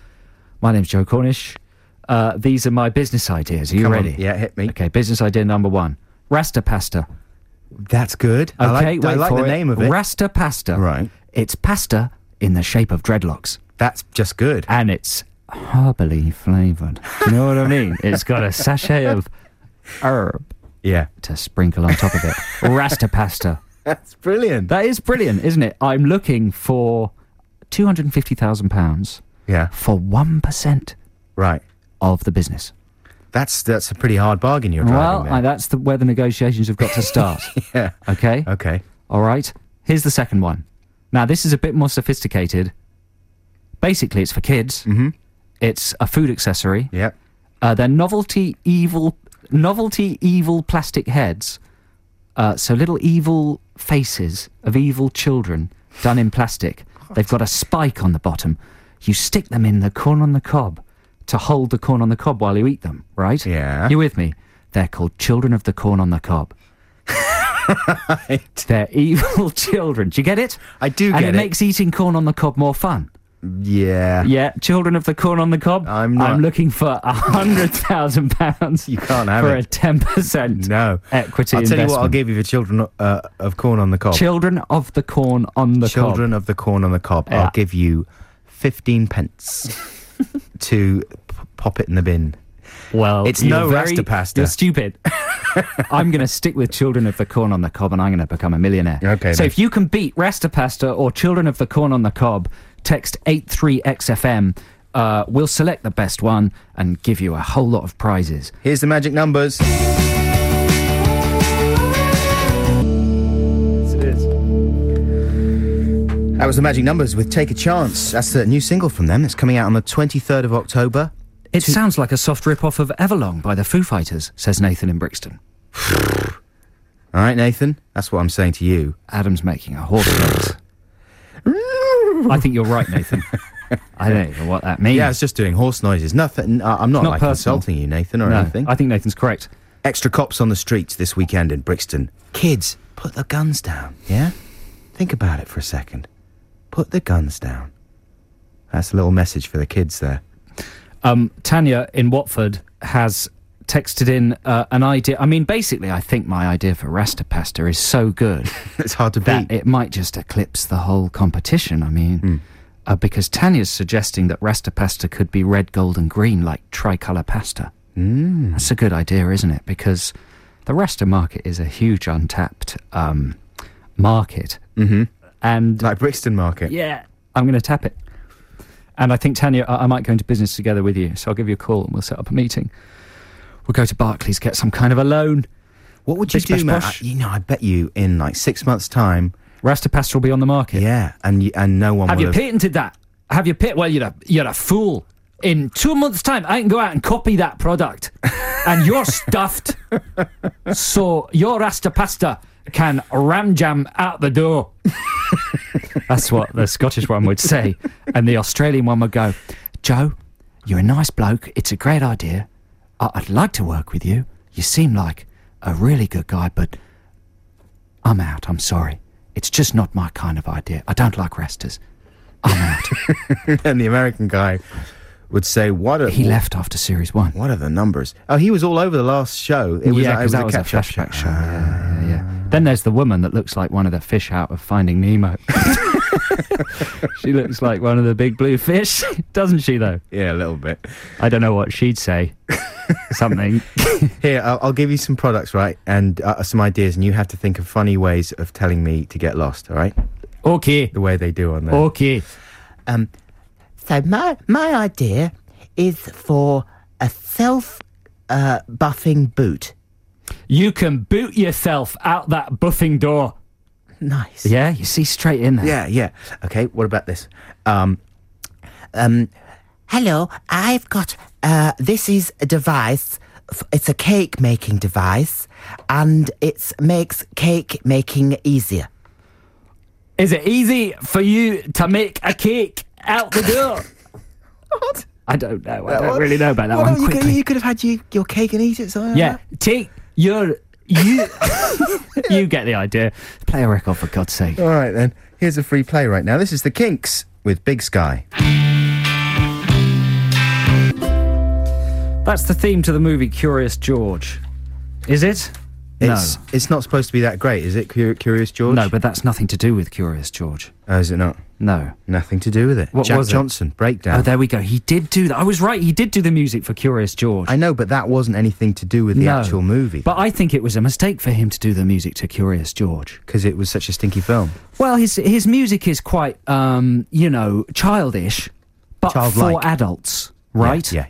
B: My name's Joe Cornish. Uh, these are my business ideas. Are you
A: Come on.
B: ready?
A: Yeah, hit me.
B: Okay, business idea number one: Rasta pasta.
A: That's good.
B: Okay,
A: I like, I
B: wait
A: like
B: for
A: the
B: it.
A: name of it.
B: Rasta pasta.
A: Right.
B: It's pasta in the shape of dreadlocks,
A: That's just good.
B: and it's herbally flavoured. Do you know what I mean? It's got a sachet of herb
A: Yeah.
B: to sprinkle on top of it. Rasta pasta.
A: That's brilliant.
B: That is brilliant, isn't it? I'm looking for two hundred fifty thousand pounds
A: Yeah.
B: for one percent
A: Right.
B: of the business.
A: That's that's a pretty hard bargain you're driving
B: Well,
A: there.
B: I, that's the, where the negotiations have got to start.
A: yeah.
B: Okay?
A: Okay.
B: All right. Here's the second one. Now, this is a bit more sophisticated. Basically, it's for kids.
A: Mm-hmm.
B: It's a food accessory.
A: Yep.
B: Uh, they're novelty evil, novelty evil plastic heads. Uh, so little evil faces of evil children done in plastic. They've got a spike on the bottom. You stick them in the corn on the cob to hold the corn on the cob while you eat them, right?
A: Yeah.
B: You with me? They're called Children of the Corn on the Cob.
A: Right.
B: They're evil children. Do you get it?
A: I do
B: and
A: get
B: it.
A: it.
B: makes eating corn on the cob more fun.
A: Yeah.
B: Yeah, Children of the Corn on the Cob.
A: I'm not-
B: I'm looking for a hundred thousand pounds.
A: You can't have
B: for
A: it.
B: a ten percent
A: No.
B: equity
A: I'll tell
B: investment.
A: you what I'll give you for children uh, of corn on the cob.
B: Children of the Corn on the
A: Children
B: Cob.
A: of the corn on the cob.
B: Yeah.
A: I'll give you fifteen pence to p- pop it in the bin.
B: Well,
A: It's
B: you're
A: no
B: very,
A: Rasta pasta.
B: You're stupid. I'm going to stick with Children of the Corn on the Cob, and I'm going to become a millionaire.
A: Okay,
B: So
A: then.
B: if you can beat Rasta Pasta or Children of the Corn on the Cob, text eight three X F M. Uh, we'll select the best one and give you a whole lot of prizes.
A: Here's the magic numbers. That was the magic numbers with Take a Chance. That's the new single from them. It's coming out on the twenty-third of October.
B: It sounds like a soft rip-off of Everlong by the Foo Fighters, says Nathan in Brixton.
A: All right, Nathan, that's what I'm saying to you.
B: Adam's making a horse noise. I think you're right, Nathan. I don't know what that means.
A: Yeah, I was just doing horse noises. Nothing. Uh, I'm not,
B: Not
A: like
B: personal.
A: insulting you, Nathan, or
B: no,
A: anything.
B: I think Nathan's correct.
A: Extra cops on the streets this weekend in Brixton. Kids, put the guns down, yeah? Think about it for a second. Put the guns down. That's a little message for the kids there.
B: Um, Tanya in Watford has texted in uh, an idea. I mean, basically, I think my idea for Rasta Pasta is so good
A: It's hard to
B: that
A: beat.
B: it might just eclipse the whole competition. I mean,
A: Hmm.
B: uh, because Tanya's suggesting that Rasta Pasta could be red, gold and green, like tricolour pasta.
A: Mm.
B: That's a good idea, isn't it? Because the Rasta market is a huge untapped um, market.
A: Mm-hmm.
B: And
A: Like Brixton Market.
B: yeah, I'm going to tap it. And I think, Tanya, I, I might go into business together with you. So I'll give you a call and we'll set up a meeting. We'll go to Barclays, get some kind of a loan.
A: What would you
B: Bish, bash,
A: do, man?
B: bosh.
A: I- You know, I bet you in like six months' time,
B: Rasta Pasta will be on the market.
A: yeah, and you, and no one
B: Have
A: will
B: you
A: have...
B: patented that? Have you patented? Well, you're a, you're a fool. In two months' time, I can go out and copy that product. And you're stuffed. So your Rasta Pasta can ram jam out the door. That's what the Scottish one would say. And the Australian one would go, Joe, you're a nice bloke. It's a great idea. I- I'd like to work with you. You seem like a really good guy, but I'm out. I'm sorry. It's just not my kind of idea. I don't like Rastas. I'm out.
A: And the American guy would say, what are,
B: He left after series one.
A: what are the numbers? Oh, he was all over the last show. It was,
B: yeah,
A: it
B: because that was a
A: catch-up
B: flashback show. Yeah, yeah, yeah. Then there's the woman that looks like one of the fish out of Finding Nemo. She looks like one of the big blue fish, doesn't she, though?
A: Yeah, a little bit.
B: I don't know what she'd say. Something.
A: Here, I'll, I'll give you some products, right? And uh, some ideas, and you have to think of funny ways of telling me to get lost, all right?
B: Okay.
A: The way they do on there.
B: Okay.
A: Um, so my my idea is for a self uh, buffing boot.
B: You can boot yourself out that buffing door.
A: Nice.
B: Yeah, you see straight in there.
A: Yeah, yeah. Okay, what about this? Um, um, hello, I've got, uh, this is a device, f- it's a cake making device, and it makes cake making easier.
B: Is it easy for you to make a cake out the door?
A: What?
B: I don't know. I don't really know about that
A: Well,
B: one.
A: you, could,
B: Quickly.
A: you could have had you, your cake and eat it, something
B: Yeah,
A: like
B: take your you. You get the idea. Play a record for God's sake.
A: that. All right, then. Here's a free play right now. This is The Kinks with Big Sky.
B: That's the theme to the movie Curious George. Is it?
A: It's, it's not supposed to be that great, is it, Cur- Curious George?
B: No, but that's nothing to do with Curious George.
A: Oh, is it not?
B: No.
A: Nothing to do with it.
B: What
A: Jack
B: was it?
A: Johnson, Breakdown.
B: Oh, there we go. He did do that. I was right. He did do the music for Curious George.
A: I know, but that wasn't anything to do with the
B: No.
A: actual movie.
B: But I think it was a mistake for him to do the music to Curious George.
A: Because it was such a stinky film.
B: Well, his his music is quite, um, you know, childish, but
A: Childlike.
B: for adults, right?
A: Yeah, yeah. yeah.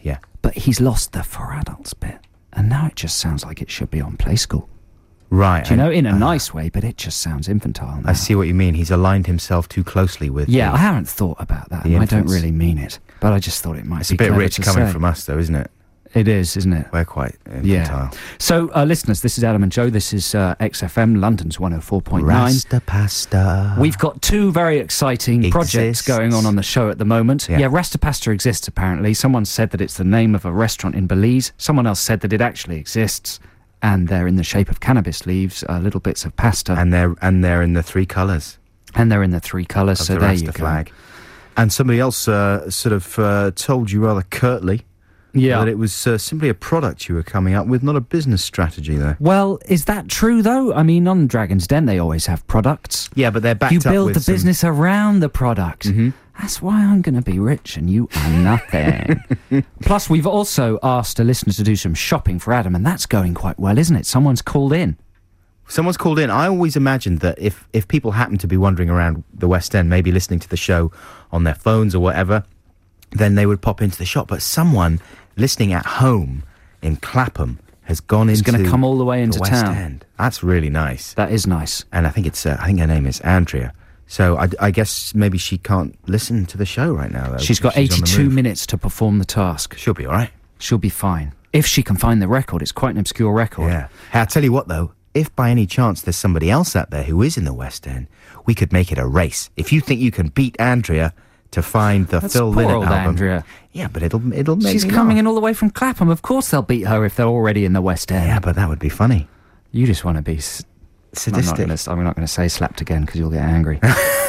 B: but he's lost the for adults bit. And now it just sounds like it should be on Play School.
A: Right.
B: Do you know, in a
A: uh,
B: nice way, but it just sounds infantile now.
A: I see what you mean. He's aligned himself too closely with.
B: Yeah,
A: the,
B: I haven't thought about that.
A: the
B: And I don't
A: infants.
B: really mean it, but I just thought it might
A: It's
B: be
A: a bit
B: clever
A: rich
B: to
A: coming
B: say.
A: from us, though, isn't it?
B: It is, isn't it?
A: We're quite infantile.
B: Yeah. So, uh, listeners, this is Adam and Joe. This is uh, X F M, London's one oh four point nine.
A: Rasta pasta.
B: We've got two very exciting projects
A: Exists.
B: going on on the show at the moment.
A: Yeah.
B: Yeah, Rasta Pasta exists, apparently. Someone said that it's the name of a restaurant in Belize. Someone else said that it actually exists. And they're in the shape of cannabis leaves, uh, little bits of pasta.
A: And they're and they're in the three colours
B: And they're in the three colours,
A: of
B: so
A: the
B: there
A: Rasta
B: you go.
A: flag. And somebody else uh, sort of uh, told you rather curtly
B: Yeah.
A: that it was uh, simply a product you were coming up with, not a business strategy, though.
B: Well, is that true, though? I mean, on Dragon's Den, they always have products.
A: Yeah, but they're backed
B: You
A: up
B: build
A: with
B: the
A: some-
B: business around the product.
A: Mhm.
B: That's why I'm going to be rich and you are nothing. Plus, we've also asked a listener to do some shopping for Adam, and that's going quite well, isn't it? Someone's called in.
A: Someone's called in. I always imagined that if, if people happen to be wandering around the West End, maybe listening to the show on their phones or whatever, then they would pop into the shop. But someone listening at home in Clapham has gone
B: He's
A: into
B: going to come all the way into
A: the West
B: town.
A: End. That's really nice.
B: That is nice.
A: And I think it's uh, I think her name is Andrea. So I, I guess maybe she can't listen to the show right now, though.
B: She's got
A: on the
B: eighty-two
A: move.
B: minutes to perform the task.
A: She'll be all right.
B: She'll be fine. If she can find the record. It's quite an obscure record.
A: Yeah. Hey, I'll tell you what, though. If by any chance there's somebody else out there who is in the West End, we could make it a race. If you think you can beat Andrea to find the
B: That's
A: Phil
B: poor
A: Lynott
B: old
A: album,
B: Andrea.
A: yeah, but it'll it'll make
B: She's
A: me
B: coming
A: laugh.
B: in all the way from Clapham. Of course they'll beat her if they're already in the West End.
A: Yeah, but that would be funny.
B: You just want to be... S-
A: Sadistic.
B: I'm not gonna, I'm not going to say slapped again because you'll get angry.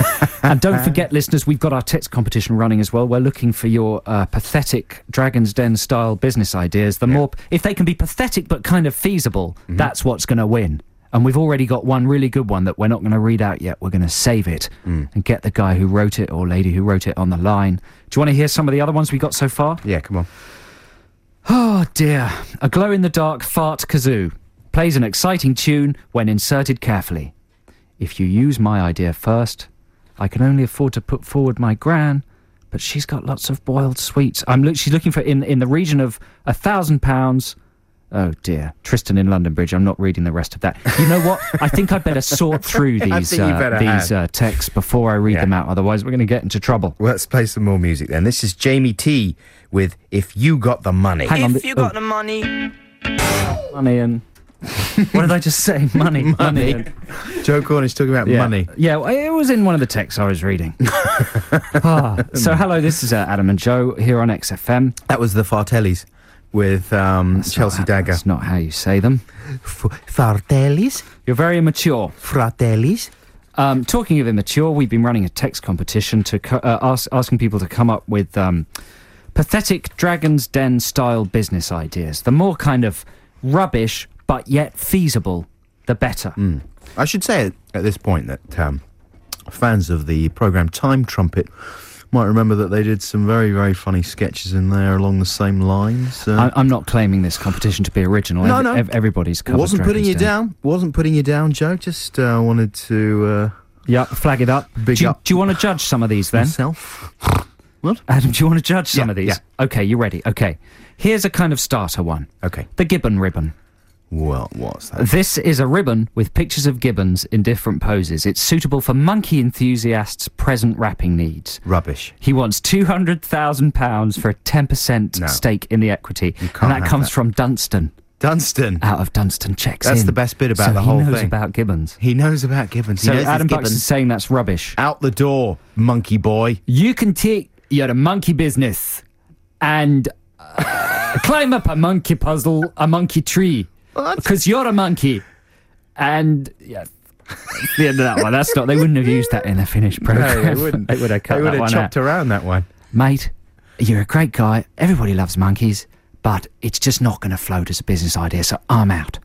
B: And don't forget, listeners, we've got our text competition running as well. We're looking for your uh, pathetic Dragon's Den style business ideas. The more, if they can be pathetic but kind of feasible,
A: Mm-hmm.
B: that's what's going to win. And we've already got one really good one that we're not going to read out yet. We're going to save it
A: Mm.
B: and get the guy who wrote it or lady who wrote it on the line. Do you want to hear some of the other ones we got so far?
A: Yeah, come on.
B: Oh dear. A glow-in-the-dark fart kazoo plays an exciting tune when inserted carefully. If you use my idea first, I can only afford to put forward my gran, but she's got lots of boiled sweets. I'm look, she's looking for in in the region of a thousand pounds. Oh dear, Tristan in London Bridge. I'm not reading the rest of that. You know what? I think I better sort through
A: I
B: these
A: think you
B: uh,
A: better
B: these
A: have.
B: uh, texts before I read
A: Yeah.
B: them out. Otherwise, we're going to get into trouble.
A: Well, let's play some more music then. This is Jamie T with "If You Got the Money."
B: Hang on.
H: If
B: the-
H: you
B: oh,
H: got the money,
B: money and what did I just say? Money, money. and-
A: Joe Cornish talking about
B: Yeah.
A: money.
B: Yeah, well, it was in one of the texts I was reading. ah, so, hello, this is uh, Adam and Joe here on X F M.
A: That was the Fartellis with um,
B: That's
A: Chelsea
B: not how-
A: Dagger.
B: That's not how you say them.
A: F- Fartellis?
B: You're very immature.
A: Fratellis?
B: Um, talking of immature, we've been running a text competition to co- uh, ask, asking people to come up with um, pathetic Dragon's Den style business ideas. The more kind of rubbish but yet feasible, the better.
A: Mm. I should say at this point that um, fans of the programme Time Trumpet might remember that they did some very, very funny sketches in there along the same lines. Uh,
B: I, I'm not claiming this competition to be original.
A: No,
B: Ev-
A: no.
B: ev- everybody's covered
A: wasn't putting
B: Dragon's
A: you
B: Den.
A: down. Wasn't putting you down, Joe. Just uh, wanted to uh,
B: Yeah, flag it up.
A: Big
B: do, you,
A: up.
B: do you want to judge some of these then?
A: myself. What?
B: Adam, do you want to judge some
A: Yeah,
B: of these?
A: yeah.
B: Okay, you ready? Okay. Here's a kind of starter one.
A: Okay.
B: The gibbon ribbon.
A: Well, what's that?
B: This is a ribbon with pictures of gibbons in different poses. It's suitable for monkey enthusiasts' present wrapping needs.
A: Rubbish.
B: He wants two hundred thousand pounds for a ten percent
A: No.
B: stake in the equity.
A: You can't
B: and that
A: have
B: comes
A: that.
B: from Dunstan.
A: Dunstan.
B: Out of Dunstan checks
A: That's
B: in.
A: the best bit about
B: so
A: the whole
B: he knows
A: thing.
B: about gibbons.
A: He knows about gibbons.
B: So
A: he knows
B: Adam
A: his
B: Bucks is
A: gibbons.
B: saying that's rubbish.
A: Out the door, monkey boy.
B: You can take your monkey business and uh, climb up a monkey puzzle, a monkey tree.
A: What?
B: Because you're a monkey. And, yeah, that's the end of that one. That's not, they wouldn't have used that in a finished program.
A: No, they wouldn't.
B: They would have cut
A: They would
B: that
A: have
B: one
A: chopped
B: out.
A: around that one.
B: Mate, you're a great guy. Everybody loves monkeys. But it's just not going to float as a business idea, so I'm out.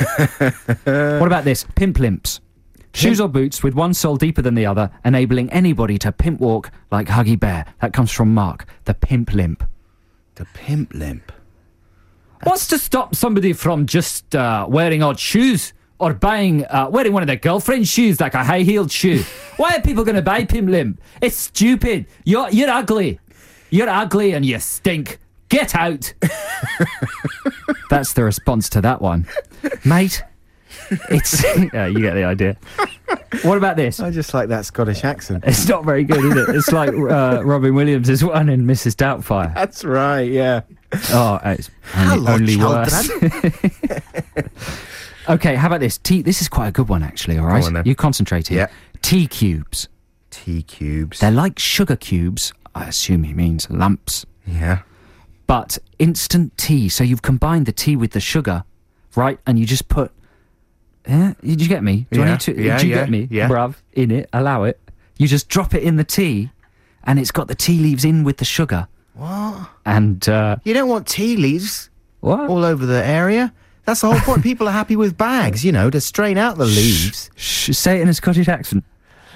B: What about this? Pimp limps. Shoes or boots with one sole deeper than the other, enabling anybody to pimp walk like Huggy Bear. That comes from Mark, the pimp limp.
A: The pimp limp.
B: What's to stop somebody from just uh, wearing odd shoes or buying, uh, wearing one of their girlfriend's shoes like a high-heeled shoe? Why are people going to buy pimp limp? It's stupid. You're, you're ugly. You're ugly and you stink. Get out! That's the response to that one. Mate, it's... yeah, you get the idea. What about this?
A: I just like that Scottish accent.
B: It's not very good, is it? It's like uh, Robin Williams' one in Missus Doubtfire.
A: That's right, yeah.
B: Oh, it's only,
A: Hello,
B: only
A: children.
B: worse. Okay, how about this? Tea. This is quite a good one, actually, all right?
A: Go on, then.
B: You concentrate here.
A: Yeah.
B: Tea cubes.
A: Tea cubes.
B: They're like sugar cubes. I assume he means lumps.
A: Yeah.
B: But instant tea. So you've combined the tea with the sugar, right? And you just put... Yeah? Did you get me? Do I
A: Yeah,
B: need to...
A: yeah,
B: do you
A: yeah,
B: get me?
A: yeah.
B: Bruv, in it. Allow it. You just drop it in the tea, and it's got the tea leaves in with the sugar.
A: What?
B: And, uh...
A: You don't want tea leaves
B: What?
A: all over the area. That's the whole point. People are happy with bags, you know, to strain out the leaves.
B: Shh, say it in a Scottish accent.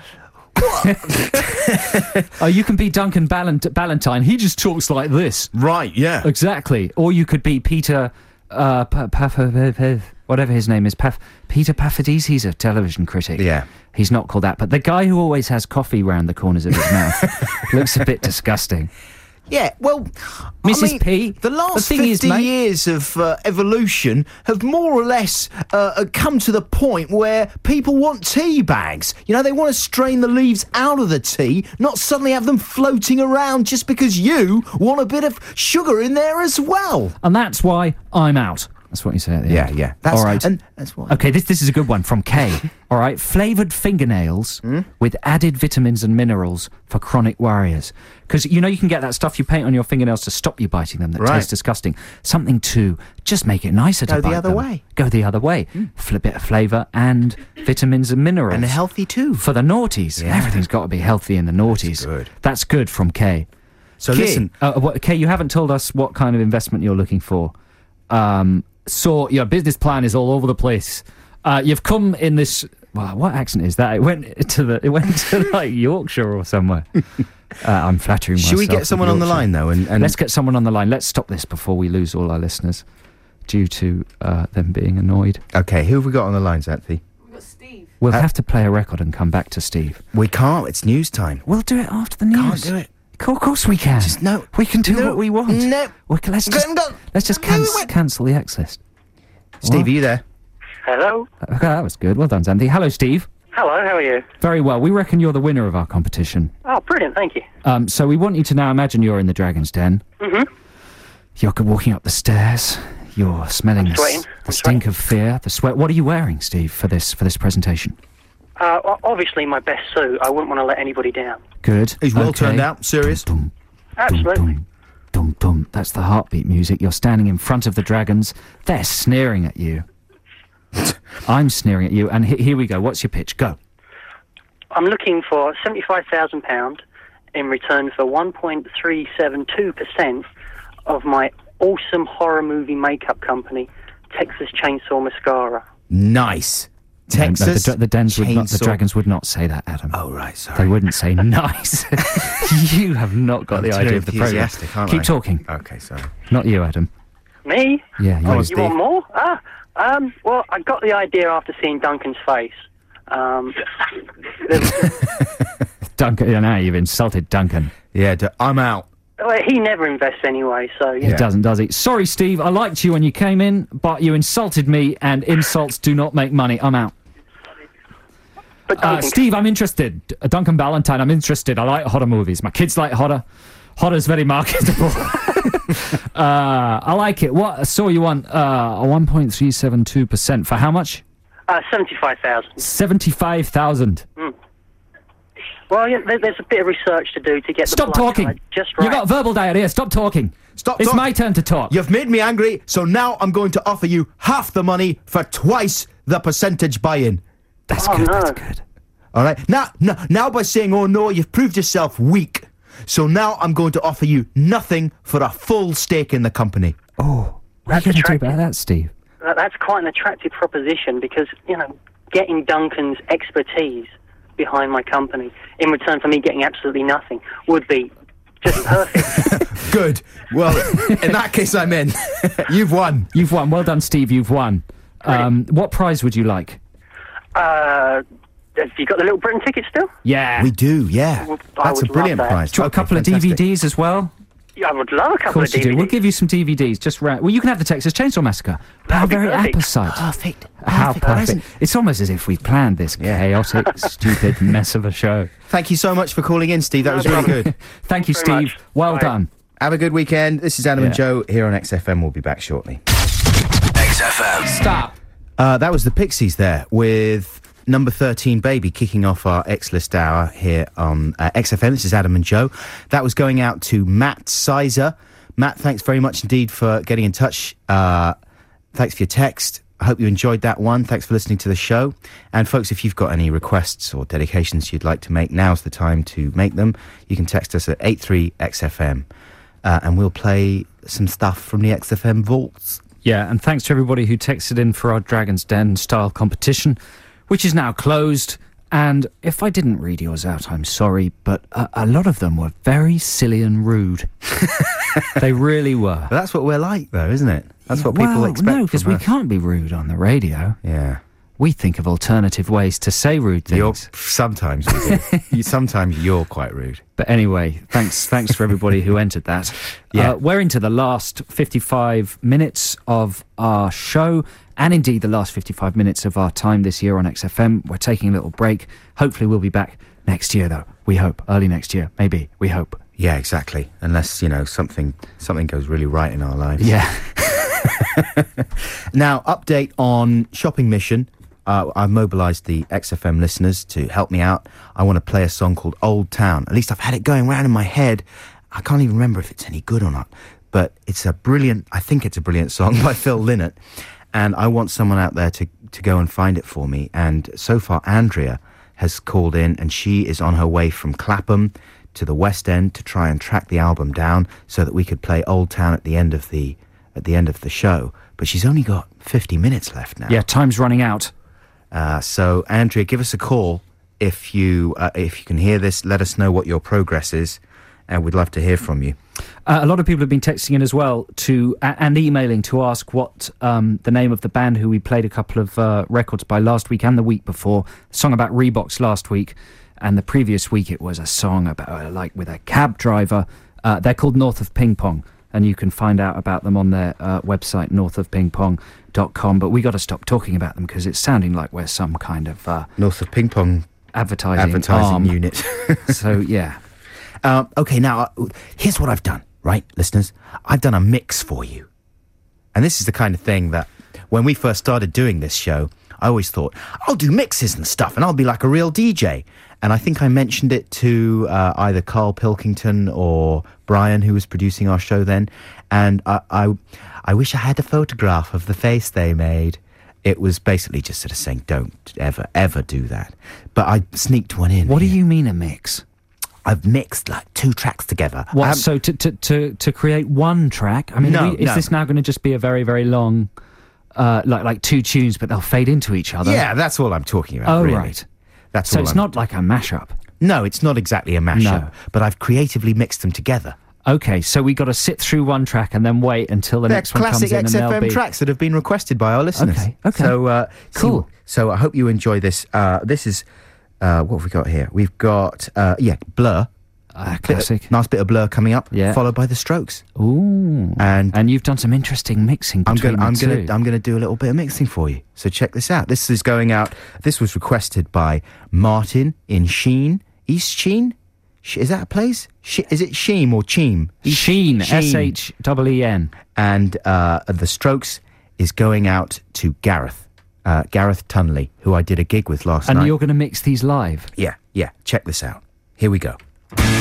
B: Oh, you can be Duncan Ballant- Ballantyne. He just talks like this.
A: Right, yeah.
B: Exactly. Or you could be Peter, uh, pa- pa- pa- pa- pa- whatever his name is, Paf- Peter Paphidis. He's a television critic.
A: Yeah.
B: He's not called that, but the guy who always has coffee round the corners of his mouth looks a bit disgusting.
A: Yeah, well,
B: Missus
A: I mean,
B: P,
A: the last
B: the thing is,
A: fifty
B: mate-
A: years of uh, evolution have more or less uh, come to the point where people want tea bags. You know, they want to strain the leaves out of the tea, not suddenly have them floating around just because you want a bit of sugar in there as well.
B: And that's why I'm out. That's what you say at the
A: Yeah,
B: end.
A: yeah. That's,
B: All right.
A: And that's what.
B: Okay, this this is a good one from Kay. All right, flavoured fingernails with added vitamins and minerals for chronic warriors. Because, you know, you can get that stuff you paint on your fingernails to stop you biting them that
A: Right.
B: tastes disgusting. Something to just make it nicer
A: Go
B: to
A: the
B: bite
A: other
B: them.
A: way.
B: Go the other way. Flip bit of flavour and vitamins and minerals.
A: And healthy too.
B: For the naughties.
A: Yeah.
B: Everything's got to be healthy in the naughties.
A: good.
B: That's good from Kay.
A: So
B: Kay,
A: listen,
B: uh, what, Kay, you haven't told us what kind of investment you're looking for. Um, so your business plan is all over the place. Uh, you've come in this. Wow, what accent is that? It went to the. It went to like Yorkshire or somewhere. Uh, I'm flattering myself.
A: should we get
B: with
A: someone on the
B: Yorkshire.
A: line though? And, and
B: Let's get someone on the line. Let's stop this before we lose all our listeners due to uh, them being annoyed.
A: okay, who have we got on the line, Xanthi?
G: We've got Steve.
B: We'll
A: Uh,
B: have to play a record and come back to Steve.
A: We can't. It's news time.
B: We'll do it after the news.
A: Can't do it.
B: Co- Of course we can.
A: Just no.
B: We can do
A: No.
B: what we want.
A: No.
B: We can, let's just,
A: Go- go-
B: let's just
A: Wait, wait,
B: can-
A: wait.
B: cancel the X list.
A: Steve,
B: What?
A: are you there?
H: Hello.
B: Okay, that was good. Well done, Xanthi. Hello, Steve.
H: Hello, how are you?
B: Very well. We reckon you're the winner of our competition.
H: Oh, brilliant, thank you.
B: Um, so we want you to now imagine you're in the Dragon's Den.
H: Mm-hmm.
B: You're g- walking up the stairs. You're smelling the, s-
H: sweating.
B: the
H: I'm
B: stink of fear, the sweat. What are you wearing, Steve, for this for this presentation?
H: Uh, o- obviously my best suit. I wouldn't want to let anybody down.
B: Good.
A: He's well
B: Okay.
A: turned out. Serious.
B: Dum,
H: Absolutely.
B: dum, dum, dum. That's the heartbeat music. You're standing in front of the dragons. They're sneering at you. I'm sneering at you. And he- here we go. What's your pitch? Go.
H: I'm looking for seventy-five thousand pounds in return for one point three seven two percent of my awesome horror movie makeup company, Texas Chainsaw Mascara.
A: Nice.
B: No, no,
A: Texas.
B: the, dra- the dens would not, the
A: Chainsaw-
B: dragons would not say that, Adam.
A: Oh right, sorry.
B: They wouldn't say nice. You have not got
A: I'm
B: the
A: too
B: idea of the program.
A: enthusiastic, aren't
B: Keep
A: I?
B: talking.
A: Okay, sorry.
B: Not you, Adam.
H: Me?
B: Yeah, you.
H: Oh,
A: on,
H: you
A: Steve.
H: want more? Ah, um, well, I got the idea after seeing Duncan's face. Um,
B: Duncan, yeah, now you've insulted Duncan.
A: Yeah, d- I'm out.
H: well, he never invests anyway, so, you
B: He
H: know.
B: doesn't, does he? Sorry, Steve, I liked you when you came in, but you insulted me, and insults do not make money. I'm out.
H: But
B: Uh,
H: Duncan,
B: Steve, I'm interested. Uh, Duncan Ballantyne, I'm interested. I like horror movies. My kids like horror. Horror's very marketable. uh, I like it. What? So you want uh, one point three seven two percent for how much?
H: uh, seventy-five thousand.
B: seventy-five thousand.
H: Well, yeah, there, there's a bit of research to do to get
B: Stop
H: the blood
B: talking.
H: type just right.
B: You got verbal diarrhea. Stop talking.
A: Stop
B: It's
A: talk-
B: my turn to talk.
A: You've made me angry, so now I'm going to offer you half the money for twice the percentage buy-in.
B: That's
H: Oh,
B: good.
H: no.
B: That's good.
A: All right? Now, now, now by saying, oh no, you've proved yourself weak. So now I'm going to offer you nothing for a full stake in the company.
B: Oh, what are
H: That's
B: you going to do
H: attractive.
B: about that, Steve?
H: That- That's quite an attractive proposition because, you know, getting Duncan's expertise behind my company in return for me getting absolutely nothing would be just perfect.
A: Good. Well, in that case, I'm in. You've won.
B: You've won. Well done, Steve. You've won. Um, what prize would you like?
H: uh, have you got the Little Britain ticket still?
B: Yeah.
A: We do, yeah.
H: Well, I
A: That's a
H: would
A: brilliant
H: love that.
A: prize.
B: Do you want a
A: Okay,
B: couple
A: fantastic.
B: of D V Ds as well?
H: Yeah, I would love a
B: Of
H: couple
B: course
H: of
B: you
H: D V Ds.
B: do. We'll give you some D V Ds. Just ra- well, you can have the Texas Chainsaw Massacre. How
H: That'd be
B: very
H: perfect.
B: apposite.
A: Perfect.
B: How
A: Perfect
B: perfect.
A: present.
B: It's almost as if we planned this chaotic, stupid mess of a show.
A: Thank you so much for calling in, Steve. That
H: No
A: was really
H: problem.
A: good.
B: Thank you,
H: Very
B: Steve.
H: much.
B: Well
H: Bye.
B: done.
A: Have a good weekend. This is Adam and
B: Yeah.
A: Joe here on X F M. We'll be back shortly.
E: X F M.
B: Stop.
A: Uh, that was the Pixies there with number thirteen, Baby, kicking off our X-List hour here on uh, X F M. This is Adam and Joe. That was going out to Matt Sizer. Matt, thanks very much indeed for getting in touch. Uh, thanks for your text. I hope you enjoyed that one. Thanks for listening to the show. And folks, if you've got any requests or dedications you'd like to make, now's the time to make them. You can text us at eight three X F M uh, and we'll play some stuff from the X F M vaults.
B: Yeah, and thanks to everybody who texted in for our Dragon's Den style competition, which is now closed. And if I didn't read yours out, I'm sorry, but a, a lot of them were very silly and rude. They really were.
A: But that's what we're like, though, isn't it? That's what people
B: well,
A: expect
B: no, because
A: from
B: we
A: us.
B: can't be rude on the radio.
A: Yeah.
B: We think of alternative ways to say rude
A: You're,
B: things.
A: sometimes we do. you, sometimes you're quite rude.
B: But anyway, thanks thanks for everybody who entered that.
A: Yeah.
B: Uh, we're into the last fifty-five minutes of our show, and indeed the last fifty-five minutes of our time this year on X F M. We're taking a little break. Hopefully we'll be back next year, though. We hope. Early next year. Maybe. We hope.
A: Yeah, exactly. Unless, you know, something something goes really right in our lives.
B: Yeah.
A: Now, update on Shopping Mission. Uh, I've mobilised the X F M listeners to help me out. I want to play a song called Old Town. At least I've had it going round in my head. I can't even remember if it's any good or not. But it's a brilliant, I think it's a brilliant song by Phil Lynott. And I want someone out there to, to go and find it for me. And so far, Andrea has called in and she is on her way from Clapham to the West End to try and track the album down so that we could play Old Town at the end of the at the end of the show. But she's only got fifty minutes left now.
B: Yeah, time's running out.
A: Uh, so, Andrea, give us a call if you uh, if you can hear this. Let us know what your progress is, and we'd love to hear from you.
B: Uh, a lot of people have been texting in as well to a- and emailing to ask what um, the name of the band who we played a couple of uh, records by last week and the week before. The song about Reeboks last week, and the previous week it was a song about uh, like with a cab driver. Uh, they're called North of Ping Pong, and you can find out about them on their uh, website, north of ping pong dot com. But we got to stop talking about them because it's sounding like we're some kind of uh,
A: North of Ping Pong
B: advertising,
A: advertising
B: arm.
A: unit.
B: So, yeah.
A: Um, okay, now, uh, here's what I've done, right, listeners? I've done a mix for you. And this is the kind of thing that, when we first started doing this show, I always thought, I'll do mixes and stuff, and I'll be like a real D J. And I think I mentioned it to uh, either Carl Pilkington or Brian, who was producing our show then. And I, I, I wish I had a photograph of the face they made. It was basically just sort of saying, don't ever, ever do that. But I sneaked one in.
B: What do
A: here.
B: you mean a mix?
A: I've mixed like two tracks together. I
B: What,
A: haven't-
B: so to, to, to, to create one track? I mean,
A: No,
B: are we- is
A: no.
B: this now going to just be a very, very long, uh, like like two tunes, but they'll fade into each other?
A: Yeah, that's all I'm talking about.
B: Oh,
A: really.
B: right.
A: That's
B: So
A: all
B: it's
A: I'm-
B: not like a mashup.
A: No, it's not exactly a mashup,
B: No.
A: but I've creatively mixed them together.
B: Okay, so we got to sit through one track and then wait until the
A: They're
B: next one comes
A: classic
B: in
A: X
B: and
A: F
B: they'll
A: M
B: be...
A: tracks that have been requested by our listeners.
B: Okay, okay.
A: So, uh,
B: Cool.
A: see- so I hope you enjoy this. Uh, this is, uh, what have we got here? We've got, uh, yeah, Blur.
B: Ah,
A: Bit-
B: classic.
A: nice bit of Blur coming up,
B: Yeah.
A: followed by The Strokes.
B: Ooh.
A: And
B: And you've done some interesting mixing
A: I'm
B: between
A: gonna, I'm
B: the
A: gonna,
B: two.
A: I'm gonna do a little bit of mixing for you. So check this out. This is going out. This was requested by Martin in Sheen, East Sheen. Sh- Is that a place? Sh- is it Sheem or Cheam? East
B: Sheen,
A: Sheen.
B: S H E E N.
A: And uh, The Strokes is going out to Gareth, uh, Gareth Tunley, who I did a gig with last
B: And
A: night.
B: you're going to mix these live?
A: Yeah, yeah. Check this out. Here we go.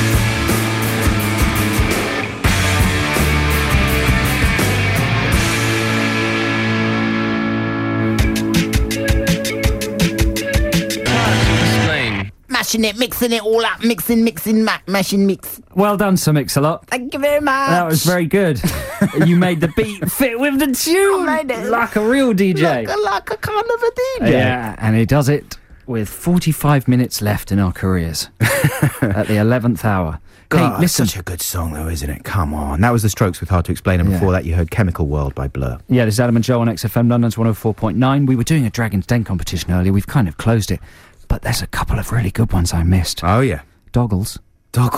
I: Mashing it, mixing it all up, mixing, mixing, ma- mashing, mix.
B: Well done, Sir Mix-a-Lot.
I: Thank you very much.
B: That was very good. You made the beat fit with the tune.
I: made it.
B: Like a real D J.
I: Like a, like a kind of a D J.
B: Yeah, and he does it with forty-five minutes left in our careers at the eleventh hour.
A: God,
B: hey, listen.
A: such a good song, though, isn't it? Come on. That was The Strokes with Hard to Explain, and
B: Yeah.
A: before that, you heard Chemical World by Blur.
B: Yeah, this is Adam and Joe on X F M London's one oh four point nine. We were doing a Dragon's Den competition earlier. We've kind of closed it. But there's a couple of really good ones I missed.
A: Oh, yeah.
B: Doggles.
A: Doggles?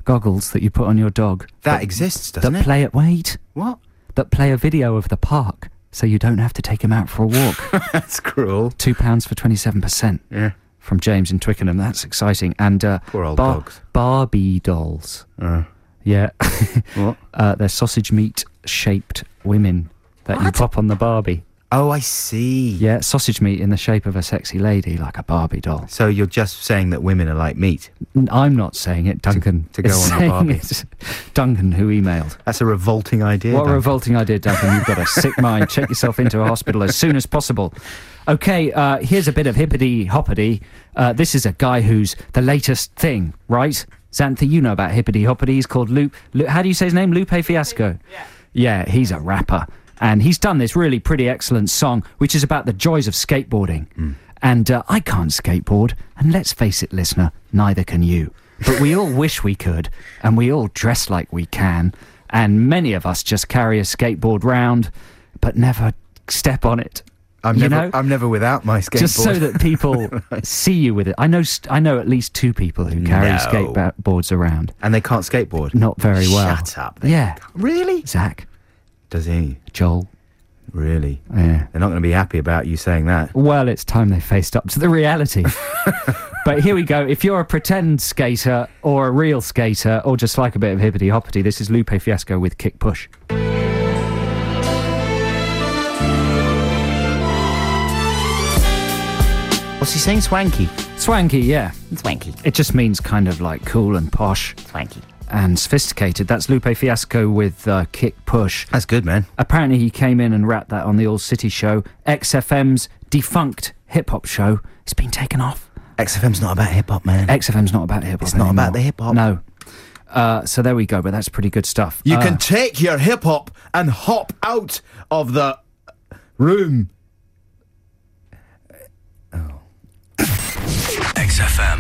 B: goggles that you put on your dog.
A: That exists, doesn't
B: that
A: it?
B: play it. Wait.
A: What?
B: That play a video of the park, so you don't have to take him out for a walk.
A: That's cruel.
B: Two pounds for twenty-seven percent.
A: Yeah.
B: From James in Twickenham. That's exciting. And uh,
A: Poor old
B: bar-
A: dogs.
B: Barbie dolls.
A: Uh,
B: Yeah.
A: what?
B: Uh, they're sausage meat shaped women that you
A: What?
B: pop on the Barbie.
A: Oh, I see.
B: Yeah, sausage meat in the shape of a sexy lady, like a Barbie doll.
A: So you're just saying that women are like meat.
B: N- I'm not saying it, Duncan.
A: to go
B: is
A: on the
B: saying
A: Barbie.
B: it. Duncan, who emailed.
A: That's a revolting idea.
B: What a
A: Duncan.
B: revolting idea, Duncan. You've got a sick mind. Check yourself into a hospital as soon as possible. Okay, uh, here's a bit of hippity-hoppity. Uh, this is a guy who's the latest thing, right? Xantha, you know about hippity-hoppity. He's called Lupe. Lu- how do you say his name? Lupe Fiasco? Yeah. Yeah, he's a rapper. And he's done this really pretty excellent song, which is about the joys of skateboarding. Mm. And uh, I can't skateboard. And let's face it, listener, neither can you. But we all wish we could. And we all dress like we can. And many of us just carry a skateboard round, but never step on it.
A: I'm
B: you
A: never,
B: know?
A: I'm never without my skateboard.
B: Just so that people see you with it. I know st- I know at least two people who carry
A: No.
B: skateboards around.
A: And they can't skateboard?
B: Not very well.
A: Shut up. They
B: Yeah.
A: can't. Really?
B: Zach.
A: Does he?
B: Joel.
A: Really?
B: Yeah.
A: They're not going to be happy about you saying that.
B: Well, it's time they faced up to the reality. But here we go. If you're a pretend skater or a real skater or just like a bit of hippity-hoppity, this is Lupe Fiasco with Kick Push.
A: What's he saying? Swanky?
B: Swanky, yeah.
I: Swanky.
B: It just means kind of like cool and posh.
I: Swanky.
B: And sophisticated. That's Lupe Fiasco with uh, Kick Push.
A: That's good, man.
B: Apparently he came in and rapped that on the All City show. X F M's defunct hip-hop show. It's been taken off.
A: X F M's not about hip-hop, man.
B: X F M's not about hip-hop
A: It's not
B: anymore.
A: about the hip-hop.
B: No. Uh, so there we go, but that's pretty good stuff.
A: You
B: Uh,
A: can take your hip-hop and hop out of the room.
E: X F M.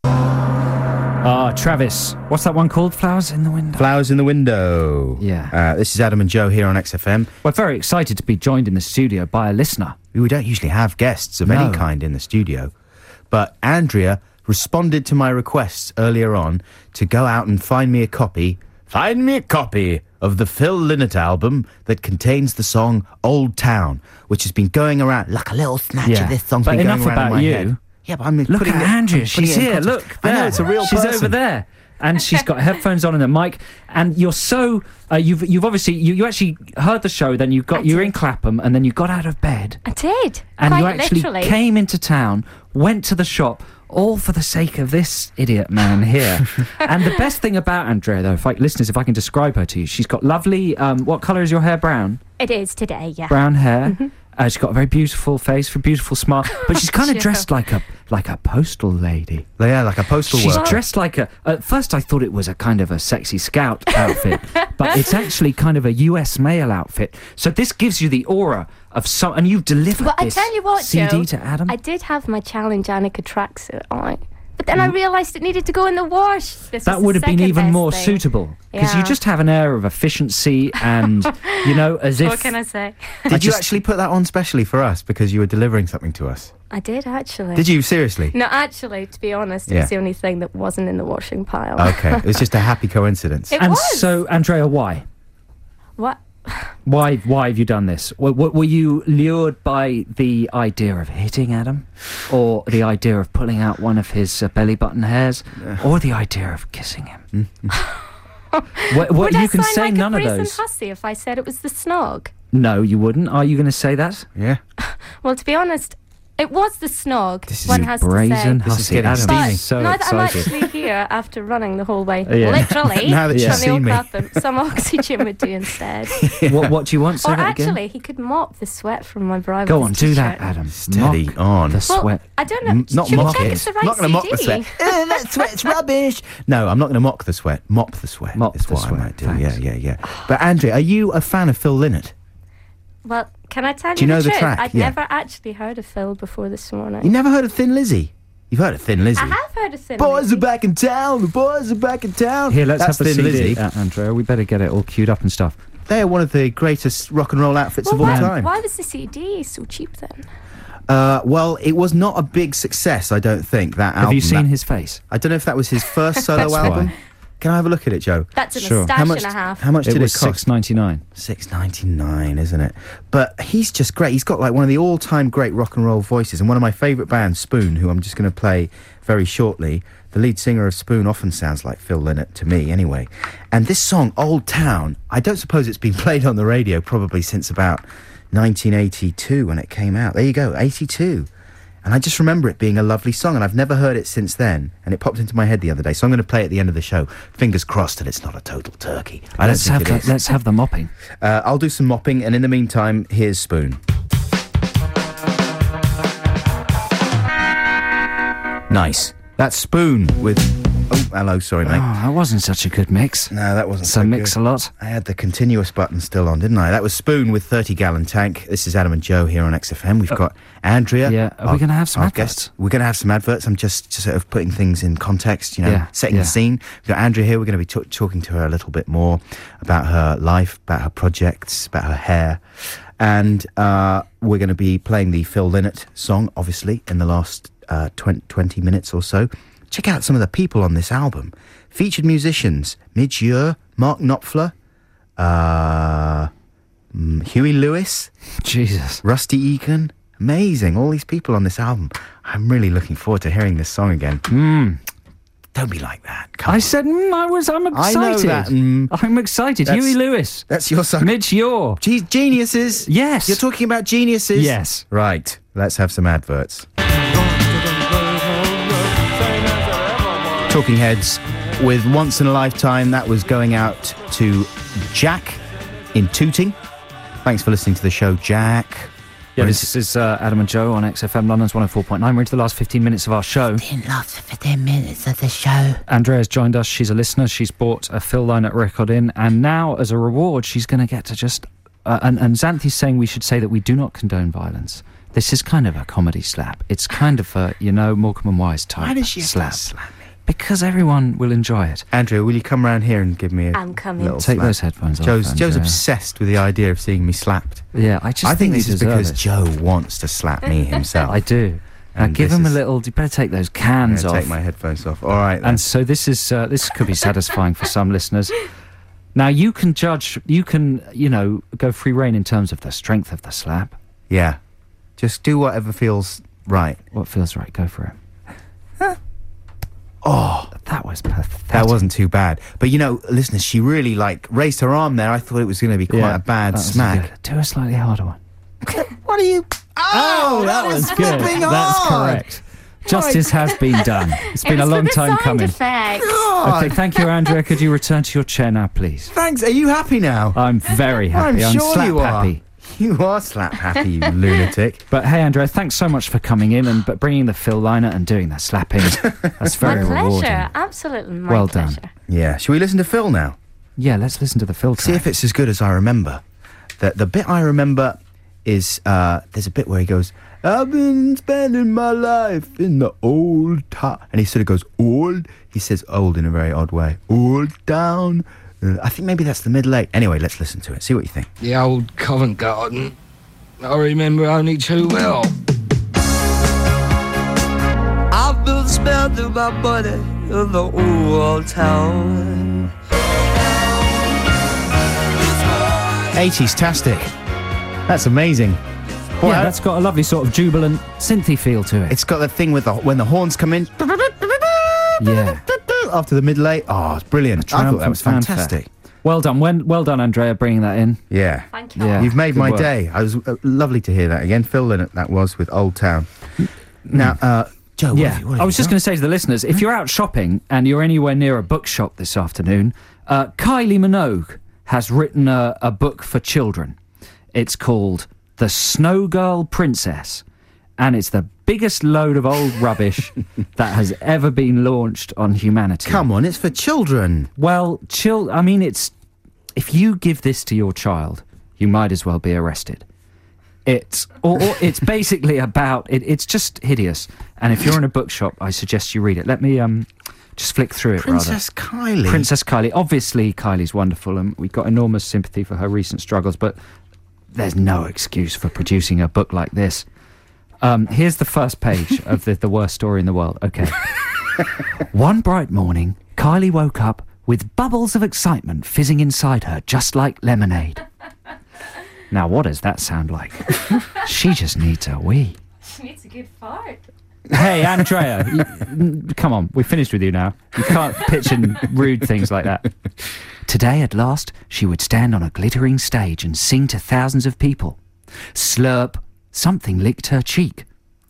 B: Ah, Travis. What's that one called? Flowers in the Window?
A: Flowers in the Window.
B: Yeah.
A: Uh, this is Adam and Joe here on X F M.
B: We're very excited to be joined in the studio by a listener.
A: We don't usually have guests of
B: No.
A: any kind in the studio, but Andrea responded to my requests earlier on to go out and find me a copy, find me a copy of the Phil Lynott album that contains the song Old Town, which has been going around like a little snatch
B: Yeah.
A: of this song's
B: But
A: been
B: enough
A: going around in
B: about
A: my
B: you.
A: head. Yeah, but I'm
B: Look
A: putting
B: at
A: it,
B: Andrea.
A: I'm putting
B: She's
A: it in
B: here.
A: context.
B: Look.
A: I know,
B: there.
A: it's a real
B: She's
A: person.
B: over there. And she's got headphones on and a mic. And you're so... Uh, you've you've obviously... You, you actually heard the show, then you got...
G: I
B: You were
G: did.
B: in Clapham, and then you got out of bed.
G: I did.
B: And
G: Quite
B: you actually
G: literally.
B: came into town, went to the shop, all for the sake of this idiot man here. And the best thing about Andrea, though, if I, listeners, if I can describe her to you, she's got lovely... Um, what colour is your hair? Brown?
G: It is today, yeah.
B: Brown hair. Uh, she's got a very beautiful face, a beautiful smile, but she's kind of
G: Sure.
B: dressed like a like a postal lady.
A: Yeah, like a postal
B: She's
A: worker.
B: dressed like a... At first I thought it was a kind of a sexy scout outfit, but it's actually kind of a U S mail outfit. So this gives you the aura of some... And you've delivered
G: Well, I
B: this
G: tell you what,
B: C D
G: Joe,
B: to Adam.
G: I did have my Challenge Annika tracksuit on, but then I realised it needed to go in the wash. This
B: That
G: was
B: would
G: the
B: have been
G: second
B: even
G: best
B: more
G: thing.
B: suitable. Because you
G: Yeah.
B: just have an air of efficiency and, you know, as if...
G: What can I say?
A: Did
B: I
A: you
B: just-
A: actually put that on specially for us because you were delivering something to us?
G: I did, actually.
A: Did you, seriously?
G: No, actually, to be honest, it
A: Yeah.
G: was the only thing that wasn't in the washing pile.
A: Okay, it was just a happy coincidence.
G: It
B: And
G: was.
B: so, Andrea, why?
G: What?
B: Why Why have you done this? W- w- were you lured by the idea of hitting Adam? Or the idea of pulling out one of his uh, belly button hairs? Or the idea of kissing him? what, what,
G: Would
B: you
G: I
B: can
G: sound
B: say
G: like
B: none
G: a
B: of
G: brazen
B: those.
G: hussy if I said it was the snog?
B: No, you wouldn't. Are you going to say that?
A: Yeah.
G: Well, to be honest, it was the snog.
A: This is
G: one
A: a
G: has
B: Brazen
G: to say.
A: This is
B: hussy.
A: getting
B: Adam
A: steamy.
B: is so
G: now that I'm
B: excited.
G: actually here after running the whole way,
B: Yeah.
G: literally,
A: Now that
B: you've
G: from the
A: seen
G: old
A: me.
G: Clapham, some oxygen would do instead.
B: what, what do you want? Say
G: Or
B: that
G: actually,
B: again?
G: he could mop the sweat from my bridal.
B: Go on, do that,
G: t-shirt.
B: Adam.
A: Steady
B: Mock
A: on.
B: the
G: Well,
B: sweat.
G: I don't know.
A: M- not
G: Should we
A: mock
G: check
A: it.
G: it's the
A: I'm
G: right
A: not going to mock the
G: C
A: sweat.
G: D?
A: Eh, that sweat's rubbish. No, I'm not going to mock the sweat. Mop the sweat.
B: Mop
A: is
B: the
A: what
B: sweat,
A: I might do.
B: thanks.
A: Yeah, yeah, yeah. But Andrea, are you a fan of Phil Lynott?
G: Well, can I tell
A: Do you
G: you
A: know
G: the
A: the
G: truth?
A: track?
G: I'd
A: Yeah.
G: never actually heard of Phil before this morning.
A: You never heard of Thin Lizzy? You've heard of Thin Lizzy?
G: I have heard of Thin
A: Boys
G: Lizzy.
A: are back in town. The boys are back in town.
B: Here, let's
A: That's
B: have the
A: Thin
B: C D,
A: Lizzy.
B: uh, Andrea. We better get it all queued up and stuff.
A: They are one of the greatest rock and roll outfits
G: Well,
A: of all
G: why,
A: time.
G: why was the C D so cheap then?
A: Uh, well, it was not a big success, I don't think. That album.
B: Have you seen
A: that-
B: his face?
A: I don't know if that was his first solo
B: That's
A: album.
B: why.
A: Can I have a look at it, Joe?
G: That's a
B: Sure.
G: moustache
A: How much?
G: and a half.
A: How much
B: It
A: did
B: was
A: it cost?
B: six ninety nine.
A: six ninety-nine, isn't it? But he's just great. He's got like one of the all-time great rock and roll voices, and one of my favourite bands, Spoon, who I'm just going to play very shortly. The lead singer of Spoon often sounds like Phil Lynott to me, anyway. And this song, Old Town, I don't suppose it's been played on the radio probably since about nineteen eighty-two when it came out. There you go, eighty-two. And I just remember it being a lovely song, and I've never heard it since then. And it popped into my head the other day, so I'm going to play it at the end of the show. Fingers crossed that it's not a total turkey. I don't
B: Let's
A: think
B: have
A: it
B: the,
A: is.
B: let's have the mopping.
A: Uh, I'll do some mopping, and in the meantime, here's Spoon. Nice. That's Spoon with... Oh, hello, sorry, mate.
B: Oh, that wasn't such a good mix.
A: No, that wasn't
B: So
A: so
B: mix
A: good.
B: a lot.
A: I had the continuous button still on, didn't I? That was Spoon with thirty gallon tank. This is Adam and Joe here on X F M. We've got Andrea.
B: yeah, are we
A: our-
B: gonna have some
A: our
B: adverts?
A: guest. We're going to have some adverts. I'm just, just sort of putting things in context, you know,
B: Yeah,
A: setting
B: yeah.
A: the scene. We've got Andrea here. We're going to be t- talking to her a little bit more about her life, about her projects, about her hair. And uh, we're going to be playing the Phil Lynott song, obviously, in the last uh, twenty, twenty minutes or so. Check out some of the people on this album. Featured musicians, Midge Ure, Mark Knopfler, uh, mm, Huey Lewis,
B: Jesus.
A: Rusty Egan. Amazing, all these people on this album. I'm really looking forward to hearing this song again.
B: Mm.
A: Don't be like that. Come
B: I
A: on.
B: said, mm, I was, I'm
A: I
B: excited.
A: know that. Mm,
B: I'm excited.
A: That's-
B: Huey Lewis.
A: that's your song.
B: Midge Ure.
A: Ge- geniuses.
B: Yes.
A: You're talking about geniuses?
B: Yes.
A: Right, let's have some adverts. Talking Heads with Once in a Lifetime. That was going out to Jack in Tooting. Thanks for listening to the show, Jack.
B: Yeah,
A: What
B: this is uh, Adam and Joe on X F M London's one oh four point nine. We're into the last fifteen minutes of our show.
I: In last fifteen minutes of the show.
B: Andrea's joined us. She's a listener. She's bought a Phil Lynott record in, and now, as a reward, she's going to get to just... Uh, and, and Xanthi's saying we should say that we do not condone violence. This is kind of a comedy slap. It's kind of a, you know, Morecambe and Wise type
A: Why does she have to
B: slap.
A: slap me?
B: Because everyone will enjoy it.
A: Andrea, will you come round here and give me a
G: I'm coming.
A: little
B: Take
A: slap?
B: those headphones off,
A: Joe's, Joe's
B: Andrea.
A: obsessed with the idea of seeing me slapped.
B: Yeah, I just
A: I think
B: you
A: this is
B: deserve
A: because
B: it.
A: Joe wants to slap me himself.
B: I do. Now
A: And
B: give
A: this
B: him a
A: is-
B: little... You better take those
A: I'm
B: cans
A: gonna
B: off.
A: take my headphones off. All right, then.
B: And so this is uh, this could be satisfying for some listeners. Now you can judge, you can, you know, go free rein in terms of the strength of the slap.
A: Yeah. Just do whatever feels right.
B: What feels right, go for it.
A: Oh,
B: That was pathetic.
A: that wasn't too bad. But you know, listeners, she really like raised her arm there. I thought it was going to be quite
B: Yeah,
A: a bad
B: that was
A: smack.
B: good. Do a slightly harder one.
A: What are you? Oh,
B: that
A: is
B: was good.
A: flipping
B: That's
A: hard.
B: correct. Justice has been done. It's been
G: It
B: a
G: was
B: long
G: for the
B: time
G: sound
B: coming.
G: effects.
A: God.
B: Okay, thank you, Andrea. Could you return to your chair now, please?
A: Thanks. Are you happy now?
B: I'm very happy.
A: I'm sure
B: slap
A: you are.
B: happy.
A: You are slap happy, you lunatic.
B: But hey, Andrea, thanks so much for coming in and but bringing the Phil Lynott and doing the slapping. That's very
G: My pleasure.
B: rewarding.
G: Absolutely my
B: Well done.
G: pleasure.
A: Yeah. Shall we listen to Phil now?
B: Yeah, let's listen to the Phil
A: See
B: track.
A: if it's as good as I remember. The the bit I remember is uh, there's a bit where he goes, "I've been spending my life in the old town," and he sort of goes old. He says old in a very odd way. Old town. Uh, I think maybe that's the middle eight. Anyway, let's listen to it. See what you think.
J: The old Covent Garden, I remember only too well. I've been spending my money in the old town.
A: eighties-tastic. That's amazing.
B: Yeah,
A: Well,
B: that's got a lovely sort of jubilant synthy feel to it.
A: It's got the thing with the when the horns come in.
B: Yeah.
A: After the middle eight. Oh, it's brilliant. I thought that was
B: Triumphant fanfare.
A: fantastic.
B: Well done, when, well done, Andrea, bringing that in.
A: Yeah.
G: Thank you.
B: Yeah.
A: You've made
B: good
A: my
B: work.
A: day. I was uh, lovely to hear that again. Phil Lynott, that was with Old Town. Now, uh, Joe, what
B: Yeah,
A: have you, what have
B: I was
A: you
B: just
A: got?
B: going to say to the listeners, if you're out shopping and you're anywhere near a bookshop this afternoon, uh, Kylie Minogue has written a, a book for children. It's called The Snow Girl Princess, and it's the biggest load of old rubbish that has ever been launched on humanity.
A: Come on, it's for children.
B: Well, chill. I mean, it's if you give this to your child, you might as well be arrested. It's or, or it's basically about it. It's just hideous. And if you're in a bookshop, I suggest you read it. Let me um just flick through it.
A: Princess
B: rather.
A: Kylie.
B: Princess Kylie. Obviously, Kylie's wonderful, and we've got enormous sympathy for her recent struggles. But there's no excuse for producing a book like this. Um, here's the first page of the, the worst story in the world. Okay. One bright morning, Kylie woke up with bubbles of excitement fizzing inside her just like lemonade. Now, what does that sound like? She just needs a wee.
G: She needs a good fart.
B: Hey, Andrea, you, come on, we're finished with you now. You can't pitch in rude things like that. Today, at last, she would stand on a glittering stage and sing to thousands of people. Slurp, something licked her cheek.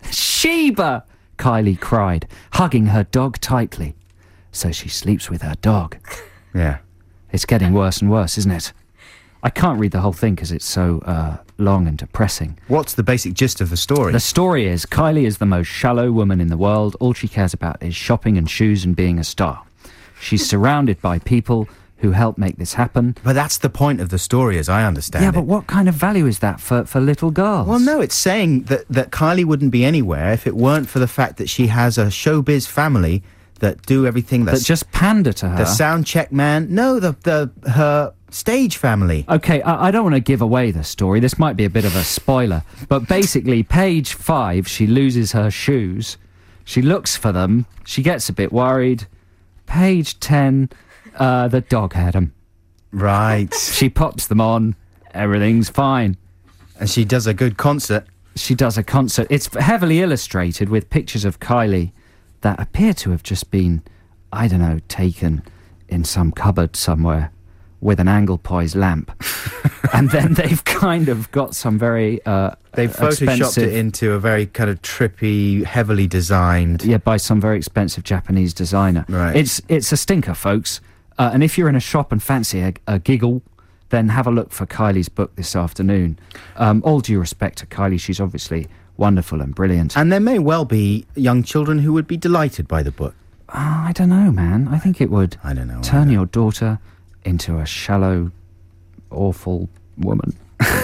B: Sheba, Kylie cried, hugging her dog tightly. So she sleeps with her dog.
A: Yeah.
B: It's getting worse and worse, isn't it? I can't read the whole thing because it's so uh, long and depressing.
A: What's the basic gist of the story?
B: The story is Kylie is the most shallow woman in the world. All she cares about is shopping and shoes and being a star. She's surrounded by people who help make this happen.
A: But that's the point of the story, as I understand
B: Yeah,
A: it.
B: but what kind of value is that for, for little girls?
A: Well, no, it's saying that, that Kylie wouldn't be anywhere if it weren't for the fact that she has a showbiz family that do everything that's...
B: That just pander to her.
A: The sound check man. No, the, the her stage family.
B: Okay, I, I don't want to give away the story. This might be a bit of a spoiler. But basically, page five, she loses her shoes. She looks for them. She gets a bit worried. Page ten, uh, the dog had them.
A: Right.
B: She pops them on. Everything's fine.
A: And she does a good concert.
B: She does a concert. It's heavily illustrated with pictures of Kylie that appear to have just been, I don't know, taken in some cupboard somewhere with an Anglepoise lamp. And then they've kind of got some very uh,
A: They've photoshopped
B: expensive,
A: it into a very kind of trippy, heavily designed...
B: Yeah, by some very expensive Japanese designer.
A: Right.
B: It's, it's a stinker, folks. Uh, and if you're in a shop and fancy a, a giggle, then have a look for Kylie's book this afternoon. Um, all due respect to Kylie, she's obviously wonderful and brilliant.
A: And there may well be young children who would be delighted by the book.
B: Uh, I don't know, man. I think it would
A: I don't know.
B: turn
A: either.
B: your daughter into a shallow, awful woman.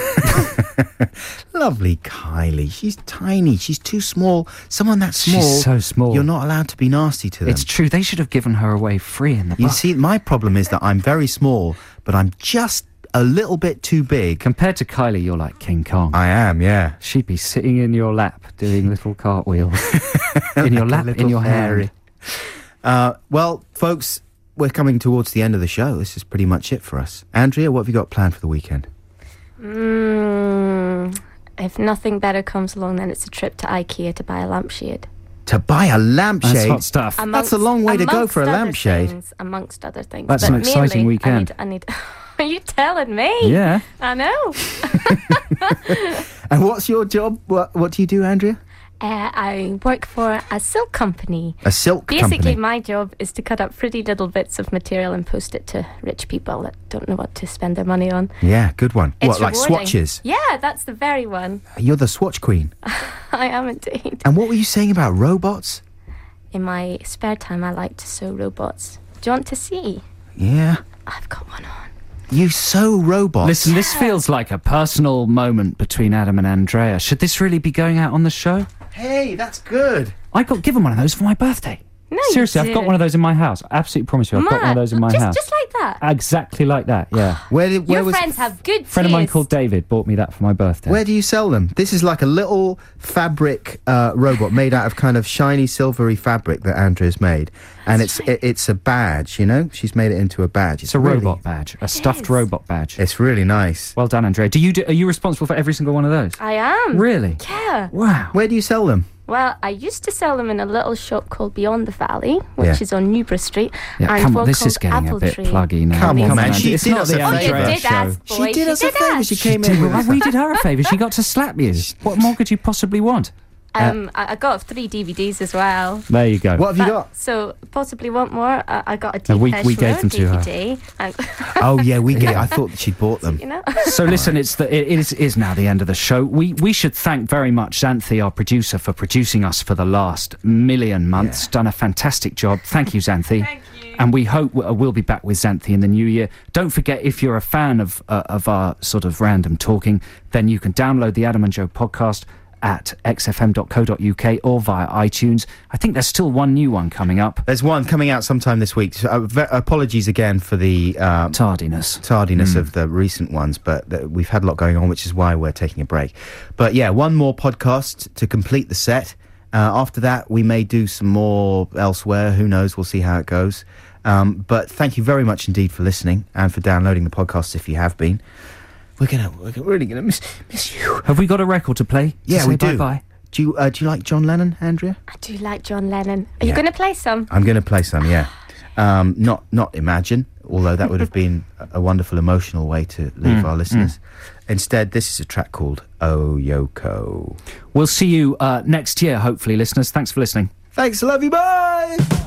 A: Lovely Kylie. She's tiny. She's too small. Someone that small...
B: She's so small.
A: You're not allowed to be nasty to them.
B: It's true. They should have given her away free in the
A: You
B: book.
A: see, my problem is that I'm very small, but I'm just a little bit too big.
B: Compared to Kylie, you're like King Kong.
A: I am, yeah.
B: She'd be sitting in your lap doing little cartwheels. in your
A: Like a
B: lap, in
A: little
B: your
A: fairy.
B: hand.
A: Uh, well, folks, we're coming towards the end of the show. This is pretty much it for us. Andrea, what have you got planned for the weekend?
G: Mm, if nothing better comes along, then it's a trip to IKEA to buy a lampshade.
A: To buy a lampshade?
B: That's hot stuff.
A: That's a long way to go for a
G: other
A: lampshade.
G: things, amongst other things.
B: That's
G: But
B: an exciting
G: mainly,
B: weekend.
G: I need, I need Are you telling me?
B: Yeah.
G: I know.
A: And what's your job? What, what do you do, Andrea?
G: Uh, I work for a silk company.
A: A silk
G: Basically,
A: company?
G: my job is to cut up pretty little bits of material and post it to rich people that don't know what to spend their money on.
A: Yeah, good one.
G: It's
A: what, like
G: rewarding.
A: swatches?
G: Yeah, that's the very one.
A: You're the swatch queen.
G: I am indeed.
A: And what were you saying about robots?
G: In my spare time, I like to sew robots. Do you want to see?
A: Yeah.
G: I've got one on.
A: You sew robots?
B: Listen, this feels like a personal moment between Adam and Andrea. Should this really be going out on the show?
A: Hey, that's good.
B: I got given one of those for my birthday.
G: No, you
B: Seriously, I've got
G: didn't.
B: one of those in my house. I absolutely promise you, I've got one of
G: Mad.
B: those in my
G: just,
B: house.
G: Just like that.
B: Exactly like that, yeah.
A: Where did, where
G: Your
A: was,
G: friends have good
B: A friend of mine
G: taste.
B: called David bought me that for my birthday.
A: Where do you sell them? This is like a little fabric uh, robot made out of kind of shiny, silvery fabric that Andrea's made. And it's it, it's a badge, you know? She's made it into a badge.
B: It's a
A: really-
B: robot badge, a stuffed
G: is.
B: robot badge.
A: It's really nice.
B: Well done, Andrea. Do you do, are you responsible for every single one of those?
G: I am.
B: Really?
G: Yeah.
B: Wow.
A: Where do you sell them?
G: Well, I used to sell them in a little shop called Beyond the Valley, which
A: Yeah.
G: is on Newborough Street.
B: Yeah,
G: and
B: come
G: one
B: on, this
G: called
B: is getting
G: Apple
B: a bit
G: Tree.
B: pluggy now.
A: Come on, man,
B: Andy.
A: she
B: It's
A: did
B: not
A: us
B: the
A: a
G: Oh, you
A: favour.
B: Andrea
G: did
B: show.
G: ask, boy.
A: She did us a
G: did
A: favour.
G: ask.
A: She came
B: Dude,
A: in with
B: well,
A: us.
B: we did her a favour. She got to slap you. What more could you possibly want?
G: Um, I, I got three D V Ds as well.
B: There you go.
A: What have you
G: But-
A: got?
G: So, possibly want more? Uh, I got a
B: No, we-
G: Depeche
B: we gave
G: Mode
B: them to her.
G: D V D. And
A: Oh, yeah, we get it. I thought that she'd bought them.
G: you know?
B: So listen, it's the, it is, is now the end of the show. We we should thank very much Xanthi, our producer, for producing us for the last million months.
A: Yeah.
B: Done a fantastic job. Thank you, Xanthi. Thank you. And we hope we'll we'll be back with Xanthi in the new year. Don't forget, if you're a fan of uh, of our sort of random talking, then you can download the Adam and Joe podcast at x f m dot co dot u k or via iTunes. I think there's still one new one coming up.
A: There's one coming out sometime this week. So, uh, ve- apologies again for the um,
B: Tardiness.
A: tardiness of the recent ones, but th- we've had a lot going on, which is why we're taking a break. But yeah, one more podcast to complete the set. Uh, after that, we may do some more elsewhere. Who knows? We'll see how it goes. Um, but thank you very much indeed for listening and for downloading the podcast if you have been. We're gonna, we're really gonna miss, miss you.
B: Have we got a record to play? To
A: Yeah,
B: say
A: we do.
B: Bye-bye?
A: Do you, uh, do you like John Lennon, Andrea?
G: I do like John Lennon. Are
A: Yeah.
G: you going to play some?
A: I'm going to play some, yeah. Um, not not Imagine, although that would have been a, a wonderful emotional way to leave
B: Mm,
A: our listeners. Instead, this is a track called Oh Yoko.
B: We'll see you uh, next year, hopefully, listeners. Thanks for listening.
A: Thanks, I love you, bye!